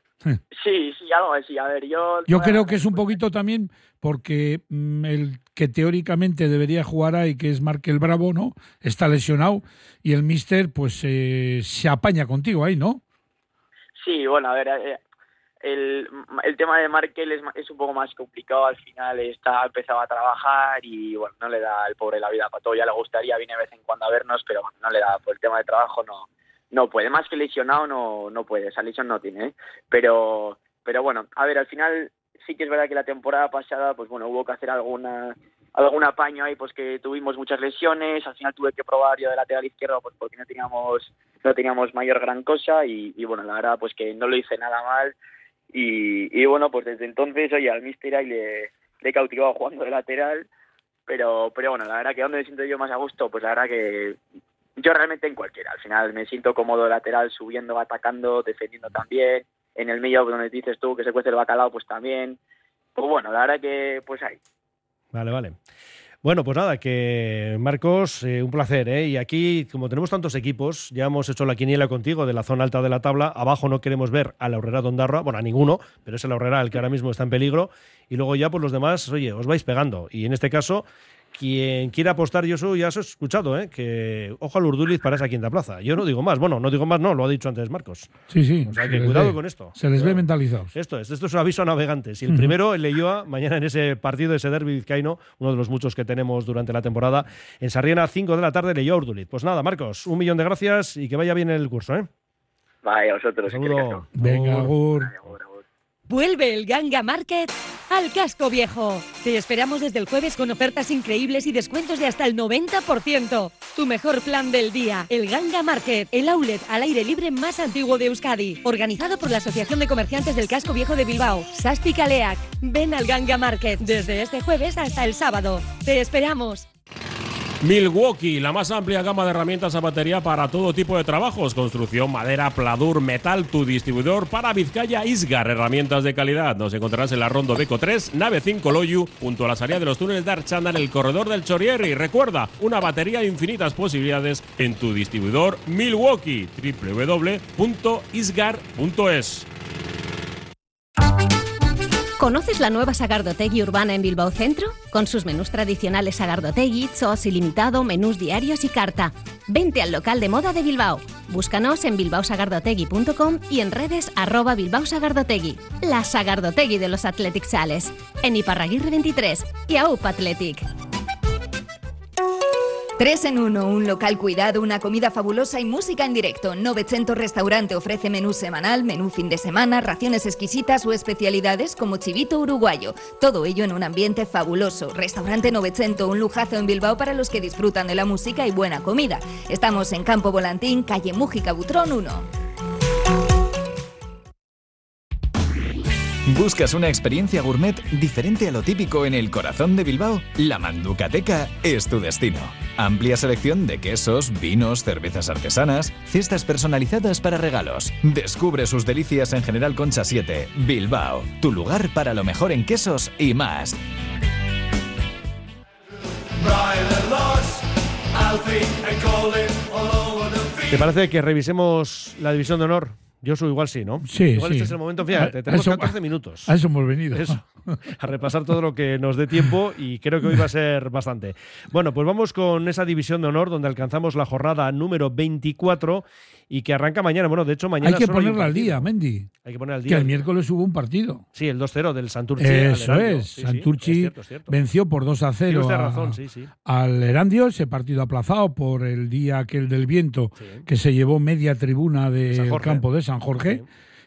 P: Sí, sí, algo así. A ver, yo...
D: Yo creo que es un poquito también porque mm, el que teóricamente debería jugar ahí, que es Markel Bravo, ¿no? Está lesionado, y el míster pues eh, se apaña contigo ahí, ¿no?
P: Sí, bueno, a ver, eh, el, el tema de Markel es, ma- es un poco más complicado. Al final está empezado a trabajar y bueno, no le da al pobre la vida para todo. Ya le gustaría, viene de vez en cuando a vernos, pero bueno, no le da, por el tema de trabajo no no puede. Más que lesionado no no puede, esa lesión no tiene, ¿eh? Pero pero bueno, a ver, al final sí que es verdad que la temporada pasada pues bueno, hubo que hacer alguna algún apaño ahí, pues que tuvimos muchas lesiones. Al final tuve que probar yo de lateral izquierdo pues porque no teníamos no teníamos mayor gran cosa, y, y bueno, la verdad pues que no lo hice nada mal, y, y bueno, pues desde entonces, oye, al míster ahí le, le he cautivado jugando de lateral, pero pero bueno, la verdad que donde me siento yo más a gusto, pues la verdad que yo realmente en cualquiera. Al final me siento cómodo de lateral, subiendo, atacando, defendiendo también, en el medio donde dices tú que se cuece el bacalao, pues también. Pues bueno, la verdad que pues ahí.
C: Vale, vale. Bueno, pues nada, que Marcos, eh, un placer, ¿eh? Y aquí, como tenemos tantos equipos, ya hemos hecho la quiniela contigo de la zona alta de la tabla. Abajo no queremos ver a la Horrera de Ondarroa, bueno, a ninguno, pero es el Horrera el que ahora mismo está en peligro. Y luego ya, pues los demás, oye, os vais pegando. Y en este caso, quien quiera apostar, yo soy, ya os he escuchado, ¿eh? Que ojo al Urduliz para esa quinta plaza. Yo no digo más, bueno, no digo más, no, lo ha dicho antes Marcos.
D: Sí, sí.
C: O sea que cuidado con esto.
D: Se les ve mentalizados.
C: Esto es, esto es un aviso a navegantes. Y el
D: Uh-huh.
C: primero, el Leioa, mañana en ese partido, ese derbi vizcaíno, uno de los muchos que tenemos durante la temporada, en Sarriena, cinco de la tarde, Leioa Urduliz. Pues nada, Marcos, un millón de gracias y que vaya bien el curso, ¿eh?
P: Vaya, vosotros.
C: Saludo.
D: Venga, Agur.
K: Vuelve el Ganga Market al Casco Viejo. Te esperamos desde el jueves con ofertas increíbles y descuentos de hasta el noventa por ciento. Tu mejor plan del día, el Ganga Market, el outlet al aire libre más antiguo de Euskadi. Organizado por la Asociación de Comerciantes del Casco Viejo de Bilbao, Sasti Kaleak. Ven al Ganga Market desde este jueves hasta el sábado. Te esperamos.
F: Milwaukee, la más amplia gama de herramientas a batería para todo tipo de trabajos, construcción, madera, pladur, metal, tu distribuidor para Vizcaya Isgar, herramientas de calidad. Nos encontrarás en la Rondo Beco tres, nave cinco Loyu, junto a la salida de los túneles de Archanda en el corredor del Chorierri. Recuerda, una batería de infinitas posibilidades en tu distribuidor Milwaukee, doble u doble u doble u punto isgar punto es.
Q: ¿Conoces la nueva Sagardotegui urbana en Bilbao Centro? Con sus menús tradicionales Sagardotegui, Sos ilimitado, menús diarios y carta. Vente al local de moda de Bilbao. Búscanos en bilbao sagardotegui punto com y en redes arroba Bilbao Sagardotegui. La Sagardotegui de los Athletic Sales. En Iparraguirre veintitrés y A U P Athletic.
I: Tres en uno, un local cuidado, una comida fabulosa y música en directo. Novecento Restaurante ofrece menú semanal, menú fin de semana, raciones exquisitas o especialidades como chivito uruguayo. Todo ello en un ambiente fabuloso. Restaurante Novecento, un lujazo en Bilbao para los que disfrutan de la música y buena comida. Estamos en Campo Volantín, calle Mújica Butrón uno.
G: ¿Buscas una experiencia gourmet diferente a lo típico en el corazón de Bilbao? La Manducateca es tu destino. Amplia selección de quesos, vinos, cervezas artesanas, cestas personalizadas para regalos. Descubre sus delicias en General Concha siete, Bilbao. Tu lugar para lo mejor en quesos y más.
C: ¿Te parece que revisemos la división de honor? Yo soy igual sí, ¿no?
D: Sí,
C: igual
D: sí.
C: este es el momento, fíjate,
D: A-
C: tenemos
D: a eso-
C: catorce minutos.
D: A eso hemos venido.
C: Eso, a repasar todo lo que nos dé tiempo y creo que hoy va a ser bastante. Bueno, pues vamos con esa división de honor donde alcanzamos la jornada número veinticuatro y que arranca mañana. Bueno, de hecho mañana
D: Hay que
C: solo un
D: ponerla al
C: partido.
D: día, Mendy.
C: Hay que poner al
D: Que
C: día.
D: el miércoles hubo un partido.
C: Sí, el dos cero del Santurchi. al
D: Eso
C: Erandio.
D: es.
C: Sí, sí,
D: Santurchi
C: es cierto, es cierto.
D: venció por dos a cero
C: Tiene usted
D: a-
C: razón, sí, sí.
D: al Erandio, ese partido aplazado por el día aquel del viento que se llevó media tribuna
C: San
D: del
C: Jorge.
D: campo de San Jorge.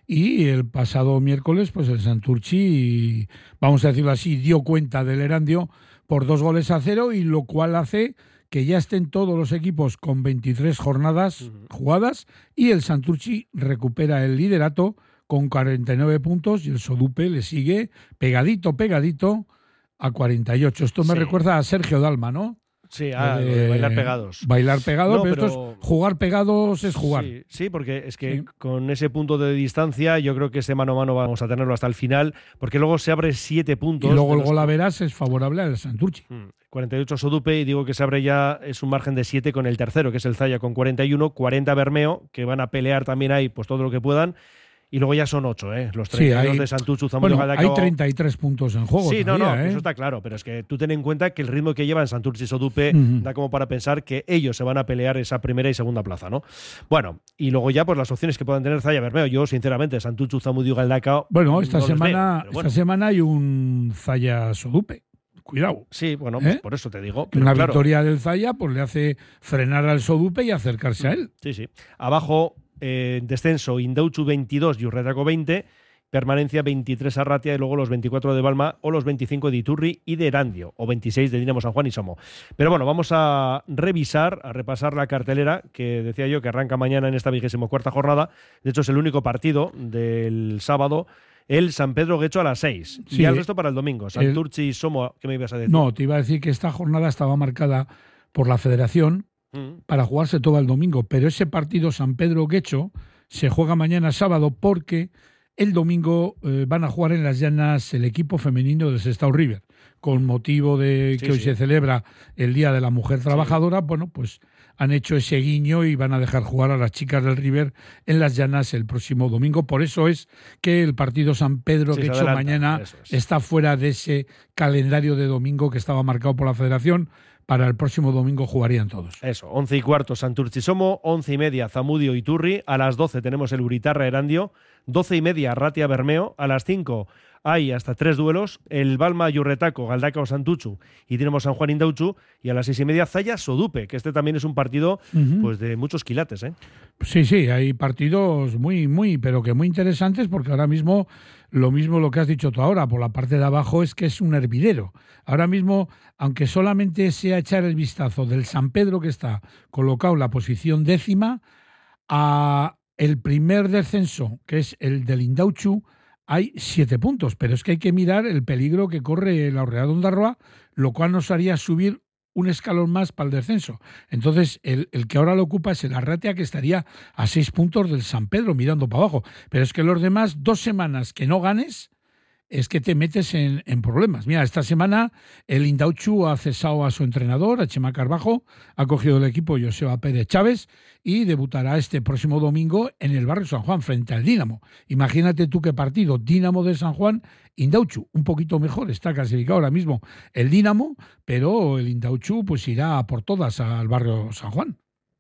D: Y el pasado miércoles, pues el Santurchi, vamos a decirlo así, dio cuenta del Erandio por dos goles a cero, y lo cual hace que ya estén todos los equipos con veintitrés jornadas jugadas, y el Santurchi recupera el liderato con cuarenta y nueve puntos y el Sodupe le sigue pegadito, pegadito a cuarenta y ocho. Esto me
C: Sí.
D: recuerda a Sergio Dalma, ¿no?
C: Sí, ah,
D: Lo
C: lo de bailar pegados.
D: Bailar pegados,
C: No,
D: pero,
C: pero-
D: esto es jugar pegados es jugar.
C: Sí, sí, porque es que con ese punto de distancia yo creo que ese mano a mano vamos a tenerlo hasta el final, porque luego se abre siete puntos.
D: Y luego
C: de
D: el
C: los-
D: gol a veras es favorable al Santurchi.
C: cuarenta y ocho Sodupe, y digo que se abre ya, es un margen de siete con el tercero, que es el Zaya con cuarenta y uno, cuarenta Bermeo, que van a pelear también ahí pues todo lo que puedan. Y luego ya son ocho, ¿eh? Los
D: Sí,
C: treinta y dos
D: hay,
C: de Santuchu, Zamudio,
D: bueno, hay
C: Galdacao.
D: treinta y tres puntos en juego.
C: Sí, no, no,
D: todavía, ¿eh?
C: eso está claro, pero es que tú ten en cuenta que el ritmo que llevan Santurchi y Sodupe
D: Ujú.
C: da como para pensar que ellos se van a pelear esa primera y segunda plaza, ¿no? Bueno, y luego ya pues las opciones que puedan tener Zaya Bermeo. Yo, sinceramente, Santuchu, Zamudio, Galdacao.
D: Bueno, esta
C: no los veo,
D: semana,
C: pero bueno.
D: esta semana hay un Zaya Sodupe. Cuidado.
C: Sí, bueno,
D: ¿Eh?
C: pues por eso te digo. pero
D: Una
C: claro,
D: victoria del Zaya pues le hace frenar al Sodupe y acercarse a él.
C: Sí, sí. Abajo, eh, descenso, Indauchu veintidós y Urretaco veinte. Permanencia veintitrés Arratia y luego los veinticuatro de Balma o los veinticinco de Iturri y de Erandio, o veintiséis de Dinamo San Juan y Somo. Pero bueno, vamos a revisar, a repasar la cartelera que decía yo que arranca mañana en esta vigésimo cuarta jornada. De hecho, es el único partido del sábado. El San Pedro Guecho a las seis.
D: Sí.
C: Y el resto para el domingo. Santurchi y Somo, ¿qué me ibas a decir?
D: No, te iba a decir que esta jornada estaba marcada por la Federación
C: Mm.
D: para jugarse todo el domingo, pero ese partido San Pedro Guecho se juega mañana sábado porque el domingo eh, van a jugar en Las Llanas el equipo femenino del Sestao River, con motivo de que
C: Sí,
D: hoy
C: sí.
D: se celebra el Día de la Mujer Trabajadora. Bueno, pues han hecho ese guiño y van a dejar jugar a las chicas del River en Las Llanas el próximo domingo. Por eso es que el partido San Pedro,
C: Sí,
D: que
C: se
D: hecho
C: adelanta,
D: mañana,
C: eso es.
D: está fuera de ese calendario de domingo que estaba marcado por la Federación. Para el próximo domingo jugarían todos.
C: Eso, once y cuarto Santurtzi Somo, once y media Zamudio Iturri, a las doce tenemos el Uritarra Erandio, doce y media Ratia Bermeo, a las cinco hay hasta tres duelos, el Balma Yurretaco, Galdacao Santuchu y tenemos San Juan Indauchu, y a las seis y media Zaya Sodupe, que este también es un partido
D: Ujú.
C: pues de muchos quilates, ¿eh?
D: Sí, sí, hay partidos muy, muy, pero que muy interesantes, porque ahora mismo, lo mismo lo que has dicho tú ahora, por la parte de abajo es que es un hervidero. Ahora mismo, aunque solamente sea echar el vistazo del San Pedro, que está colocado en la posición décima, a el primer descenso, que es el del Indauchu, hay siete puntos, pero es que hay que mirar el peligro que corre la Orrea de Ondarroa, lo cual nos haría subir un escalón más para el descenso. Entonces, el, el que ahora lo ocupa es el Arratia, que estaría a seis puntos del San Pedro, mirando para abajo. Pero es que los demás, dos semanas que no ganes, es que te metes en, en problemas. Mira, esta semana el Indauchu ha cesado a su entrenador, a Chema Carbajo, ha cogido el equipo Joseba Pérez Chávez y debutará este próximo domingo en el barrio San Juan, frente al Dínamo. Imagínate tú qué partido, Dínamo de San Juan, Indauchu, un poquito mejor, está clasificado ahora mismo el Dínamo, pero el Indauchu pues irá a por todas al barrio San Juan.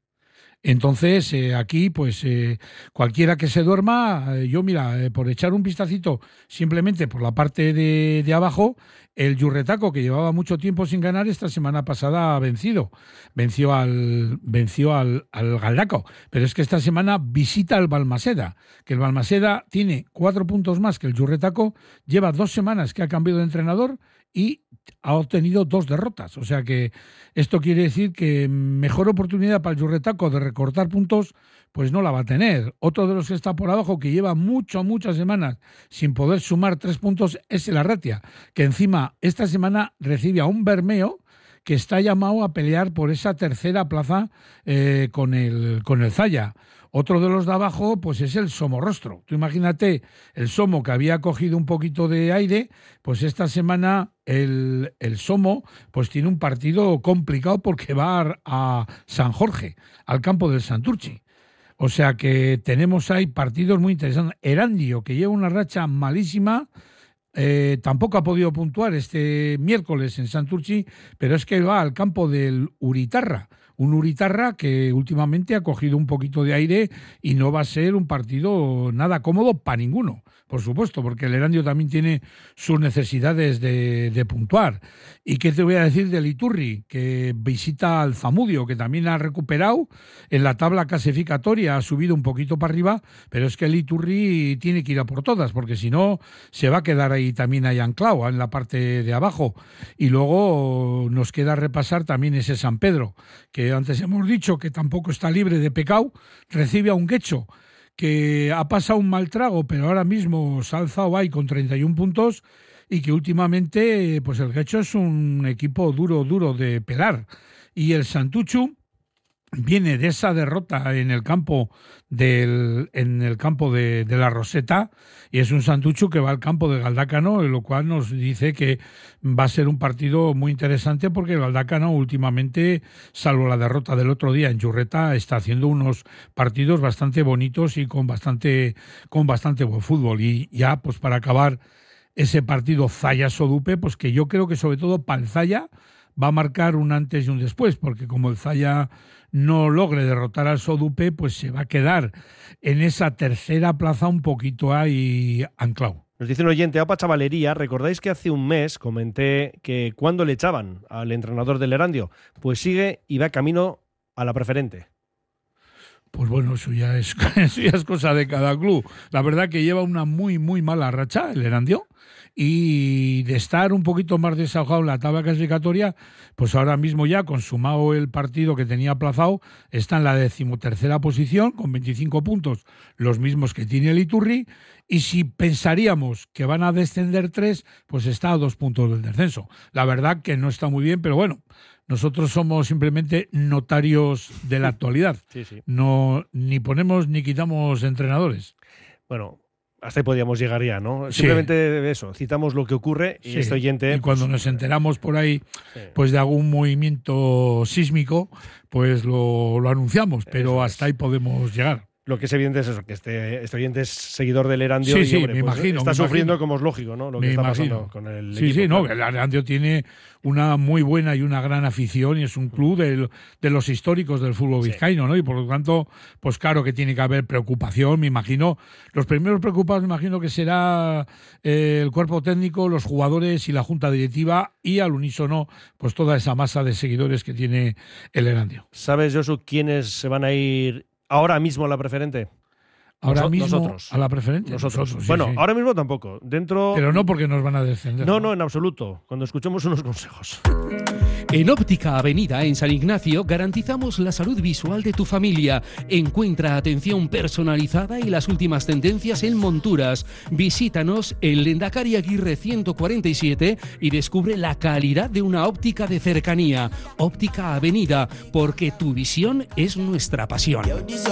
D: Entonces, eh, aquí, pues eh, cualquiera que se duerma, eh, yo mira, eh, por echar un vistacito simplemente por la parte de, de abajo, el Yurretaco, que llevaba mucho tiempo sin ganar, esta semana pasada ha vencido. Venció al venció al, al Galdacao. Pero es que esta semana visita al Balmaseda, que el Balmaseda tiene cuatro puntos más que el Yurretaco, lleva dos semanas que ha cambiado de entrenador y ha obtenido dos derrotas. O sea que esto quiere decir que mejor oportunidad para el Yurretaco de recortar puntos, pues no la va a tener. Otro de los que está por abajo, que lleva mucho, muchas semanas sin poder sumar tres puntos, es el Arratia, que encima esta semana recibe a un Bermeo que está llamado a pelear por esa tercera plaza eh, con el, con el Zaya. Otro de los de abajo, pues es el Somorrostro. Tú imagínate, el Somo, que había cogido un poquito de aire, pues esta semana el, el Somo pues tiene un partido complicado porque va a, a San Jorge, al campo del Santurchi. O sea que tenemos ahí partidos muy interesantes. Erandio, que lleva una racha malísima, eh, tampoco ha podido puntuar este miércoles en Santurchi, pero es que va al campo del Uritarra. Un Uritarra que últimamente ha cogido un poquito de aire y no va a ser un partido nada cómodo para ninguno, por supuesto, porque el Erandio también tiene sus necesidades de, de puntuar. ¿Y qué te voy a decir del Iturri? Que visita al Zamudio, que también ha recuperado en la tabla clasificatoria, ha subido un poquito para arriba, pero es que el Iturri tiene que ir a por todas, porque si no se va a quedar ahí también ahí anclado en la parte de abajo. Y luego nos queda repasar también ese San Pedro, que antes hemos dicho que tampoco está libre de pecado, recibe a un Guecho que ha pasado un mal trago, pero ahora mismo se ha alzado ahí con treinta y un puntos, y que últimamente pues el Guecho es un equipo duro, duro de pelar. Y el Santuchu viene de esa derrota en el campo del en el campo de, de la Roseta, y es un Santuchu que va al campo de Galdácano, lo cual nos dice que va a ser un partido muy interesante, porque el Galdácano últimamente, salvo la derrota del otro día en Yurreta, está haciendo unos partidos bastante bonitos y con bastante con bastante buen fútbol. Y ya pues para acabar ese partido Zaya-Sodupe, pues que yo creo que sobre todo para el Zaya va a marcar un antes y un después, porque como el Zaya no logre derrotar al Sodupe, pues se va a quedar en esa tercera plaza un poquito ahí anclado.
C: Nos dice un oyente, Apa Chavalería, ¿recordáis que hace un mes comenté que cuando le echaban al entrenador del Erandio? Pues sigue y va camino a la preferente.
D: Pues bueno, eso ya es, eso ya es cosa de cada club. La verdad que lleva una muy, muy mala racha el Erandio, y de estar un poquito más desahogado en la tabla clasificatoria, pues ahora mismo ya, consumado el partido que tenía aplazado, está en la decimotercera posición con veinticinco puntos, los mismos que tiene el Iturri, y si pensaríamos que van a descender tres, pues está a dos puntos del descenso. La verdad que no está muy bien, pero bueno, nosotros somos simplemente notarios de la actualidad.
C: Sí, sí.
D: No, ni ponemos ni quitamos entrenadores.
C: Bueno, hasta ahí podíamos llegar ya, ¿no?
D: Sí.
C: Simplemente eso, citamos lo que ocurre y
D: Sí.
C: este oyente...
D: Y cuando
C: pues,
D: nos enteramos por ahí pues de algún movimiento sísmico, pues lo, lo anunciamos, pero
C: Eso
D: hasta ahí podemos llegar.
C: Lo que es evidente es eso, que este, este oyente es seguidor del Erandio
D: Sí,
C: y
D: sí,
C: hombre,
D: me
C: pues,
D: imagino,
C: está
D: me
C: sufriendo
D: imagino.
C: como es lógico, ¿no? Lo que
D: Me
C: está
D: imagino.
C: pasando con el
D: Sí,
C: equipo.
D: sí, no,
C: claro.
D: el Arandio tiene una muy buena y una gran afición y es un club de, de los históricos del fútbol vizcaíno, ¿no? Y por lo tanto, pues claro que tiene que haber preocupación, me imagino. Los primeros preocupados me imagino que será eh, el cuerpo técnico, los jugadores y la junta directiva y al unísono, pues toda esa masa de seguidores que tiene el Erandio.
C: ¿Sabes, Josu, quiénes se van a ir ahora mismo a la preferente?
D: Ahora
C: Noso-
D: mismo
C: nosotros.
D: a la preferente.
C: Nosotros.
D: Nosotros, sí,
C: bueno,
D: sí.
C: ahora mismo tampoco. Dentro.
D: Pero no porque nos van a descender.
C: No, no, en absoluto. Cuando escuchemos unos consejos.
R: En Óptica Avenida, en San Ignacio, garantizamos la salud visual de tu familia. Encuentra atención personalizada y las últimas tendencias en monturas. Visítanos en Lendakari Aguirre ciento cuarenta y siete y descubre la calidad de una óptica de cercanía. Óptica Avenida, porque tu visión es nuestra pasión.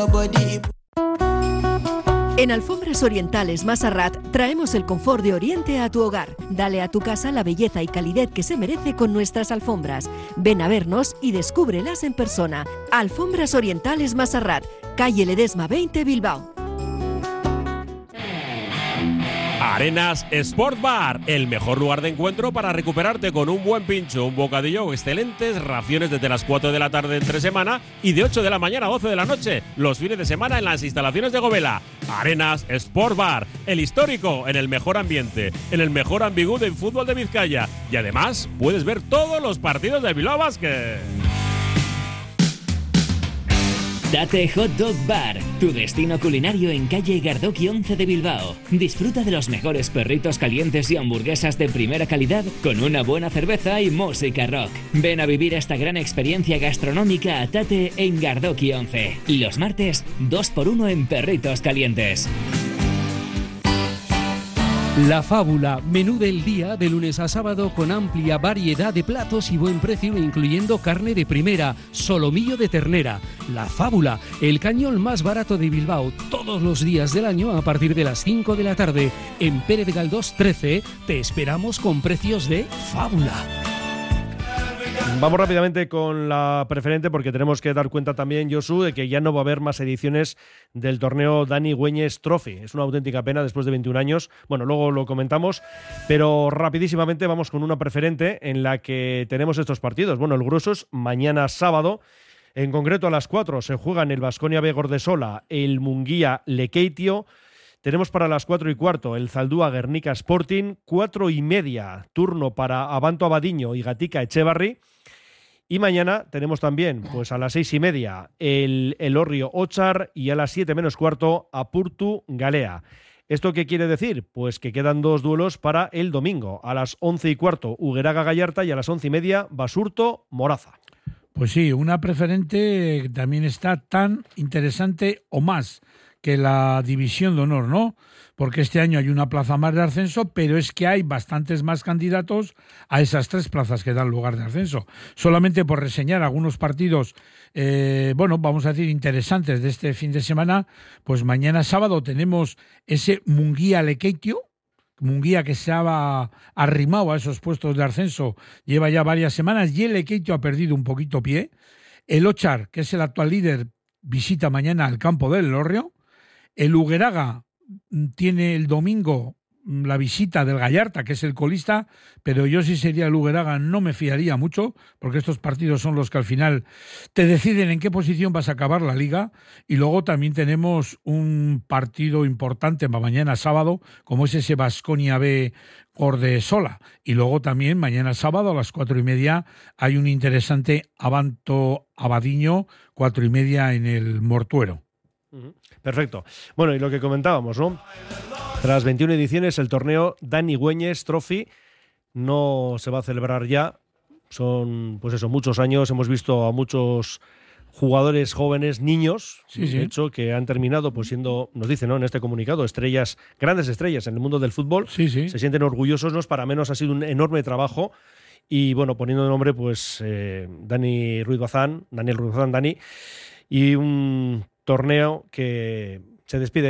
H: En Alfombras Orientales Masarrat traemos el confort de Oriente a tu hogar. Dale a tu casa la belleza y calidez que se merece con nuestras alfombras. Ven a vernos y descúbrelas en persona. Alfombras Orientales Masarrat, calle Ledesma veinte, Bilbao.
F: Arenas Sport Bar, el mejor lugar de encuentro para recuperarte con un buen pincho, un bocadillo o excelentes raciones desde las cuatro de la tarde entre semana y de ocho de la mañana a doce de la noche, los fines de semana en las instalaciones de Govela. Arenas Sport Bar, el histórico en el mejor ambiente, en el mejor ambigú del fútbol de Vizcaya. Y además puedes ver todos los partidos del Bilbao Basket.
S: Tate Hot Dog Bar, tu destino culinario en calle Gardoqui once de Bilbao. Disfruta de los mejores perritos calientes y hamburguesas de primera calidad con una buena cerveza y música rock. Ven a vivir esta gran experiencia gastronómica a Tate en Gardoqui once. Y los martes, dos por uno en perritos calientes.
R: La Fábula, menú del día de lunes a sábado con amplia variedad de platos y buen precio incluyendo carne de primera, solomillo de ternera. La Fábula, el cañón más barato de Bilbao, todos los días del año a partir de las cinco de la tarde. En Pérez Galdós trece te esperamos con precios de Fábula.
C: Vamos rápidamente con la preferente porque tenemos que dar cuenta también, Josu, de que ya no va a haber más ediciones del torneo Dani Güeñes Trophy. Es una auténtica pena después de veintiún años. Bueno, luego lo comentamos, pero rapidísimamente vamos con una preferente en la que tenemos estos partidos. Bueno, el grueso es mañana sábado. En concreto a las cuatro se juegan el Baskonia B Gordesola, el Munguía Lekeitio. Tenemos para las cuatro y cuarto el Zaldúa Guernica Sporting, cuatro y media turno para Abanto Abadiño y Gatica Echevarri. Y mañana tenemos también, pues a las seis y media, el Elorrio Ochar y a las siete menos cuarto, Apurtu Galea. ¿Esto qué quiere decir? Pues que quedan dos duelos para el domingo. A las once y cuarto, Hugueraga Gallarta y a las once y media, Basurto Moraza.
D: Pues sí, una preferente que también está tan interesante o más que la división de honor, ¿no? Porque este año hay una plaza más de ascenso, pero es que hay bastantes más candidatos a esas tres plazas que dan lugar de ascenso. Solamente por reseñar algunos partidos, eh, bueno, vamos a decir, interesantes de este fin de semana, pues mañana sábado tenemos ese Munguía Lekeitio, Munguía que se ha arrimado a esos puestos de ascenso, lleva ya varias semanas, y el Lekeitio ha perdido un poquito pie. El Ochar, que es el actual líder, visita mañana el campo del Elorrio. El Hugueraga tiene el domingo la visita del Gallarta, que es el colista, pero yo si sería el Hugueraga no me fiaría mucho, porque estos partidos son los que al final te deciden en qué posición vas a acabar la liga. Y luego también tenemos un partido importante para mañana sábado, como es ese Baskonia B Gordesola. Y luego también mañana sábado a las cuatro y media hay un interesante Abanto Abadiño, cuatro y media en el Mortuero.
C: Perfecto. Bueno, y lo que comentábamos, ¿no? Tras veintiuna ediciones, el torneo Dani Güeñes Trophy no se va a celebrar ya. Son, pues eso, muchos años. Hemos visto a muchos jugadores jóvenes, niños,
D: sí, sí.
C: de hecho, que han terminado, pues siendo, nos dicen, ¿no?, en este comunicado, estrellas, grandes estrellas en el mundo del fútbol.
D: Sí, sí.
C: Se sienten orgullosos, no es para menos, ha sido un enorme trabajo. Y bueno, poniendo de nombre, pues, eh, Dani Ruiz Bazán, Daniel Ruiz Bazán, Dani, y un torneo que se despide ya.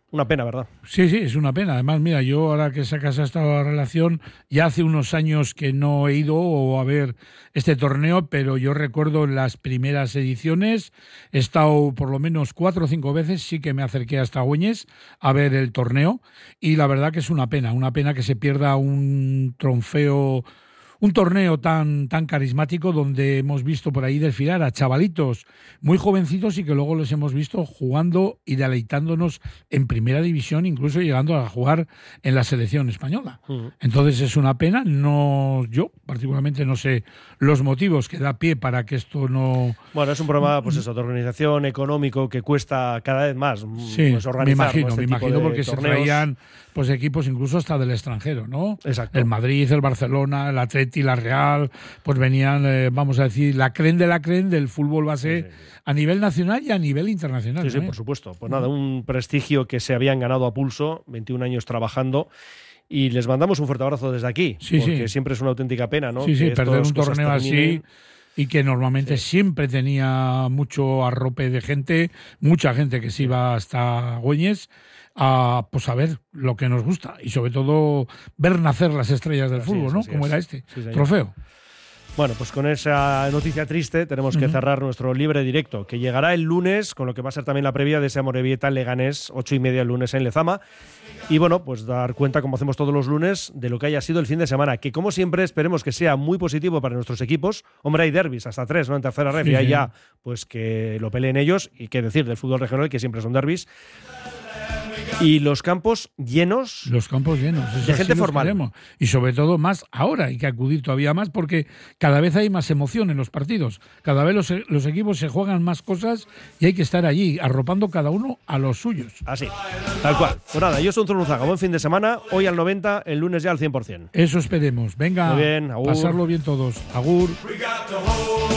C: Una pena, ¿verdad?
D: Sí, sí, es una pena. Además, mira, yo ahora que sacas esta relación, ya hace unos años que no he ido a ver este torneo, pero yo recuerdo en las primeras ediciones, he estado por lo menos cuatro o cinco veces, sí que me acerqué hasta Güeñes a ver el torneo, y la verdad que es una pena, una pena que se pierda un trofeo, un torneo tan, tan carismático, donde hemos visto por ahí desfilar a chavalitos muy jovencitos y que luego los hemos visto jugando y deleitándonos en primera división, incluso llegando a jugar en la selección española. Uh-huh. Entonces es una pena. No, yo particularmente no sé los motivos que da pie para que esto no...
C: Bueno, es un problema, pues eso, de organización, económico, que cuesta cada vez más
D: sí,
C: pues, organizar,
D: me imagino,
C: ¿no? este
D: me
C: tipo
D: imagino
C: de
D: porque
C: torneos.
D: Se traían pues equipos incluso hasta del extranjero, ¿no?
C: Exacto.
D: El Madrid, el Barcelona, el Atleti, la Real, pues venían, eh, vamos a decir, la creen de la creen del fútbol base sí, sí, sí. a nivel nacional y a nivel internacional.
C: Sí, sí,
D: ¿eh?
C: por supuesto. Pues nada, un prestigio que se habían ganado a pulso, veintiún años trabajando. Y les mandamos un fuerte abrazo desde aquí,
D: sí,
C: porque
D: sí.
C: siempre es una auténtica pena, ¿no?
D: Sí, sí,
C: que
D: perder un torneo así y que normalmente
C: sí.
D: siempre tenía mucho arrope de gente, mucha gente que se iba hasta Güeñes a, pues a ver lo que nos gusta y sobre todo ver nacer las estrellas del
C: así
D: fútbol,
C: es,
D: ¿no?
C: así
D: Como
C: es.
D: era este
C: Sí,
D: trofeo.
C: Bueno, pues con esa noticia triste tenemos que uh-huh. cerrar nuestro libre directo, que llegará el lunes, con lo que va a ser también la previa de ese Amorebieta Leganés, ocho y media el lunes en Lezama. Y bueno, pues dar cuenta, como hacemos todos los lunes, de lo que haya sido el fin de semana, que como siempre esperemos que sea muy positivo para nuestros equipos. Hombre, hay derbis, hasta tres, ¿no? En tercera red, sí, y ahí sí. ya, pues que lo peleen ellos, y qué decir del fútbol regional, que siempre son derbis. Y los campos llenos.
D: Los campos llenos.
C: De gente formal.
D: Queremos. Y sobre todo más ahora, hay que acudir todavía más porque cada vez hay más emoción en los partidos. Cada vez los, los equipos se juegan más cosas y hay que estar allí, arropando cada uno a los suyos.
C: Así, tal cual. Pues nada, yo soy un Zuruzaga. Buen fin de semana. Hoy al noventa, el lunes ya al cien por ciento.
D: Eso esperemos. Venga,
C: muy bien, agur.
D: Pasarlo bien todos. Agur.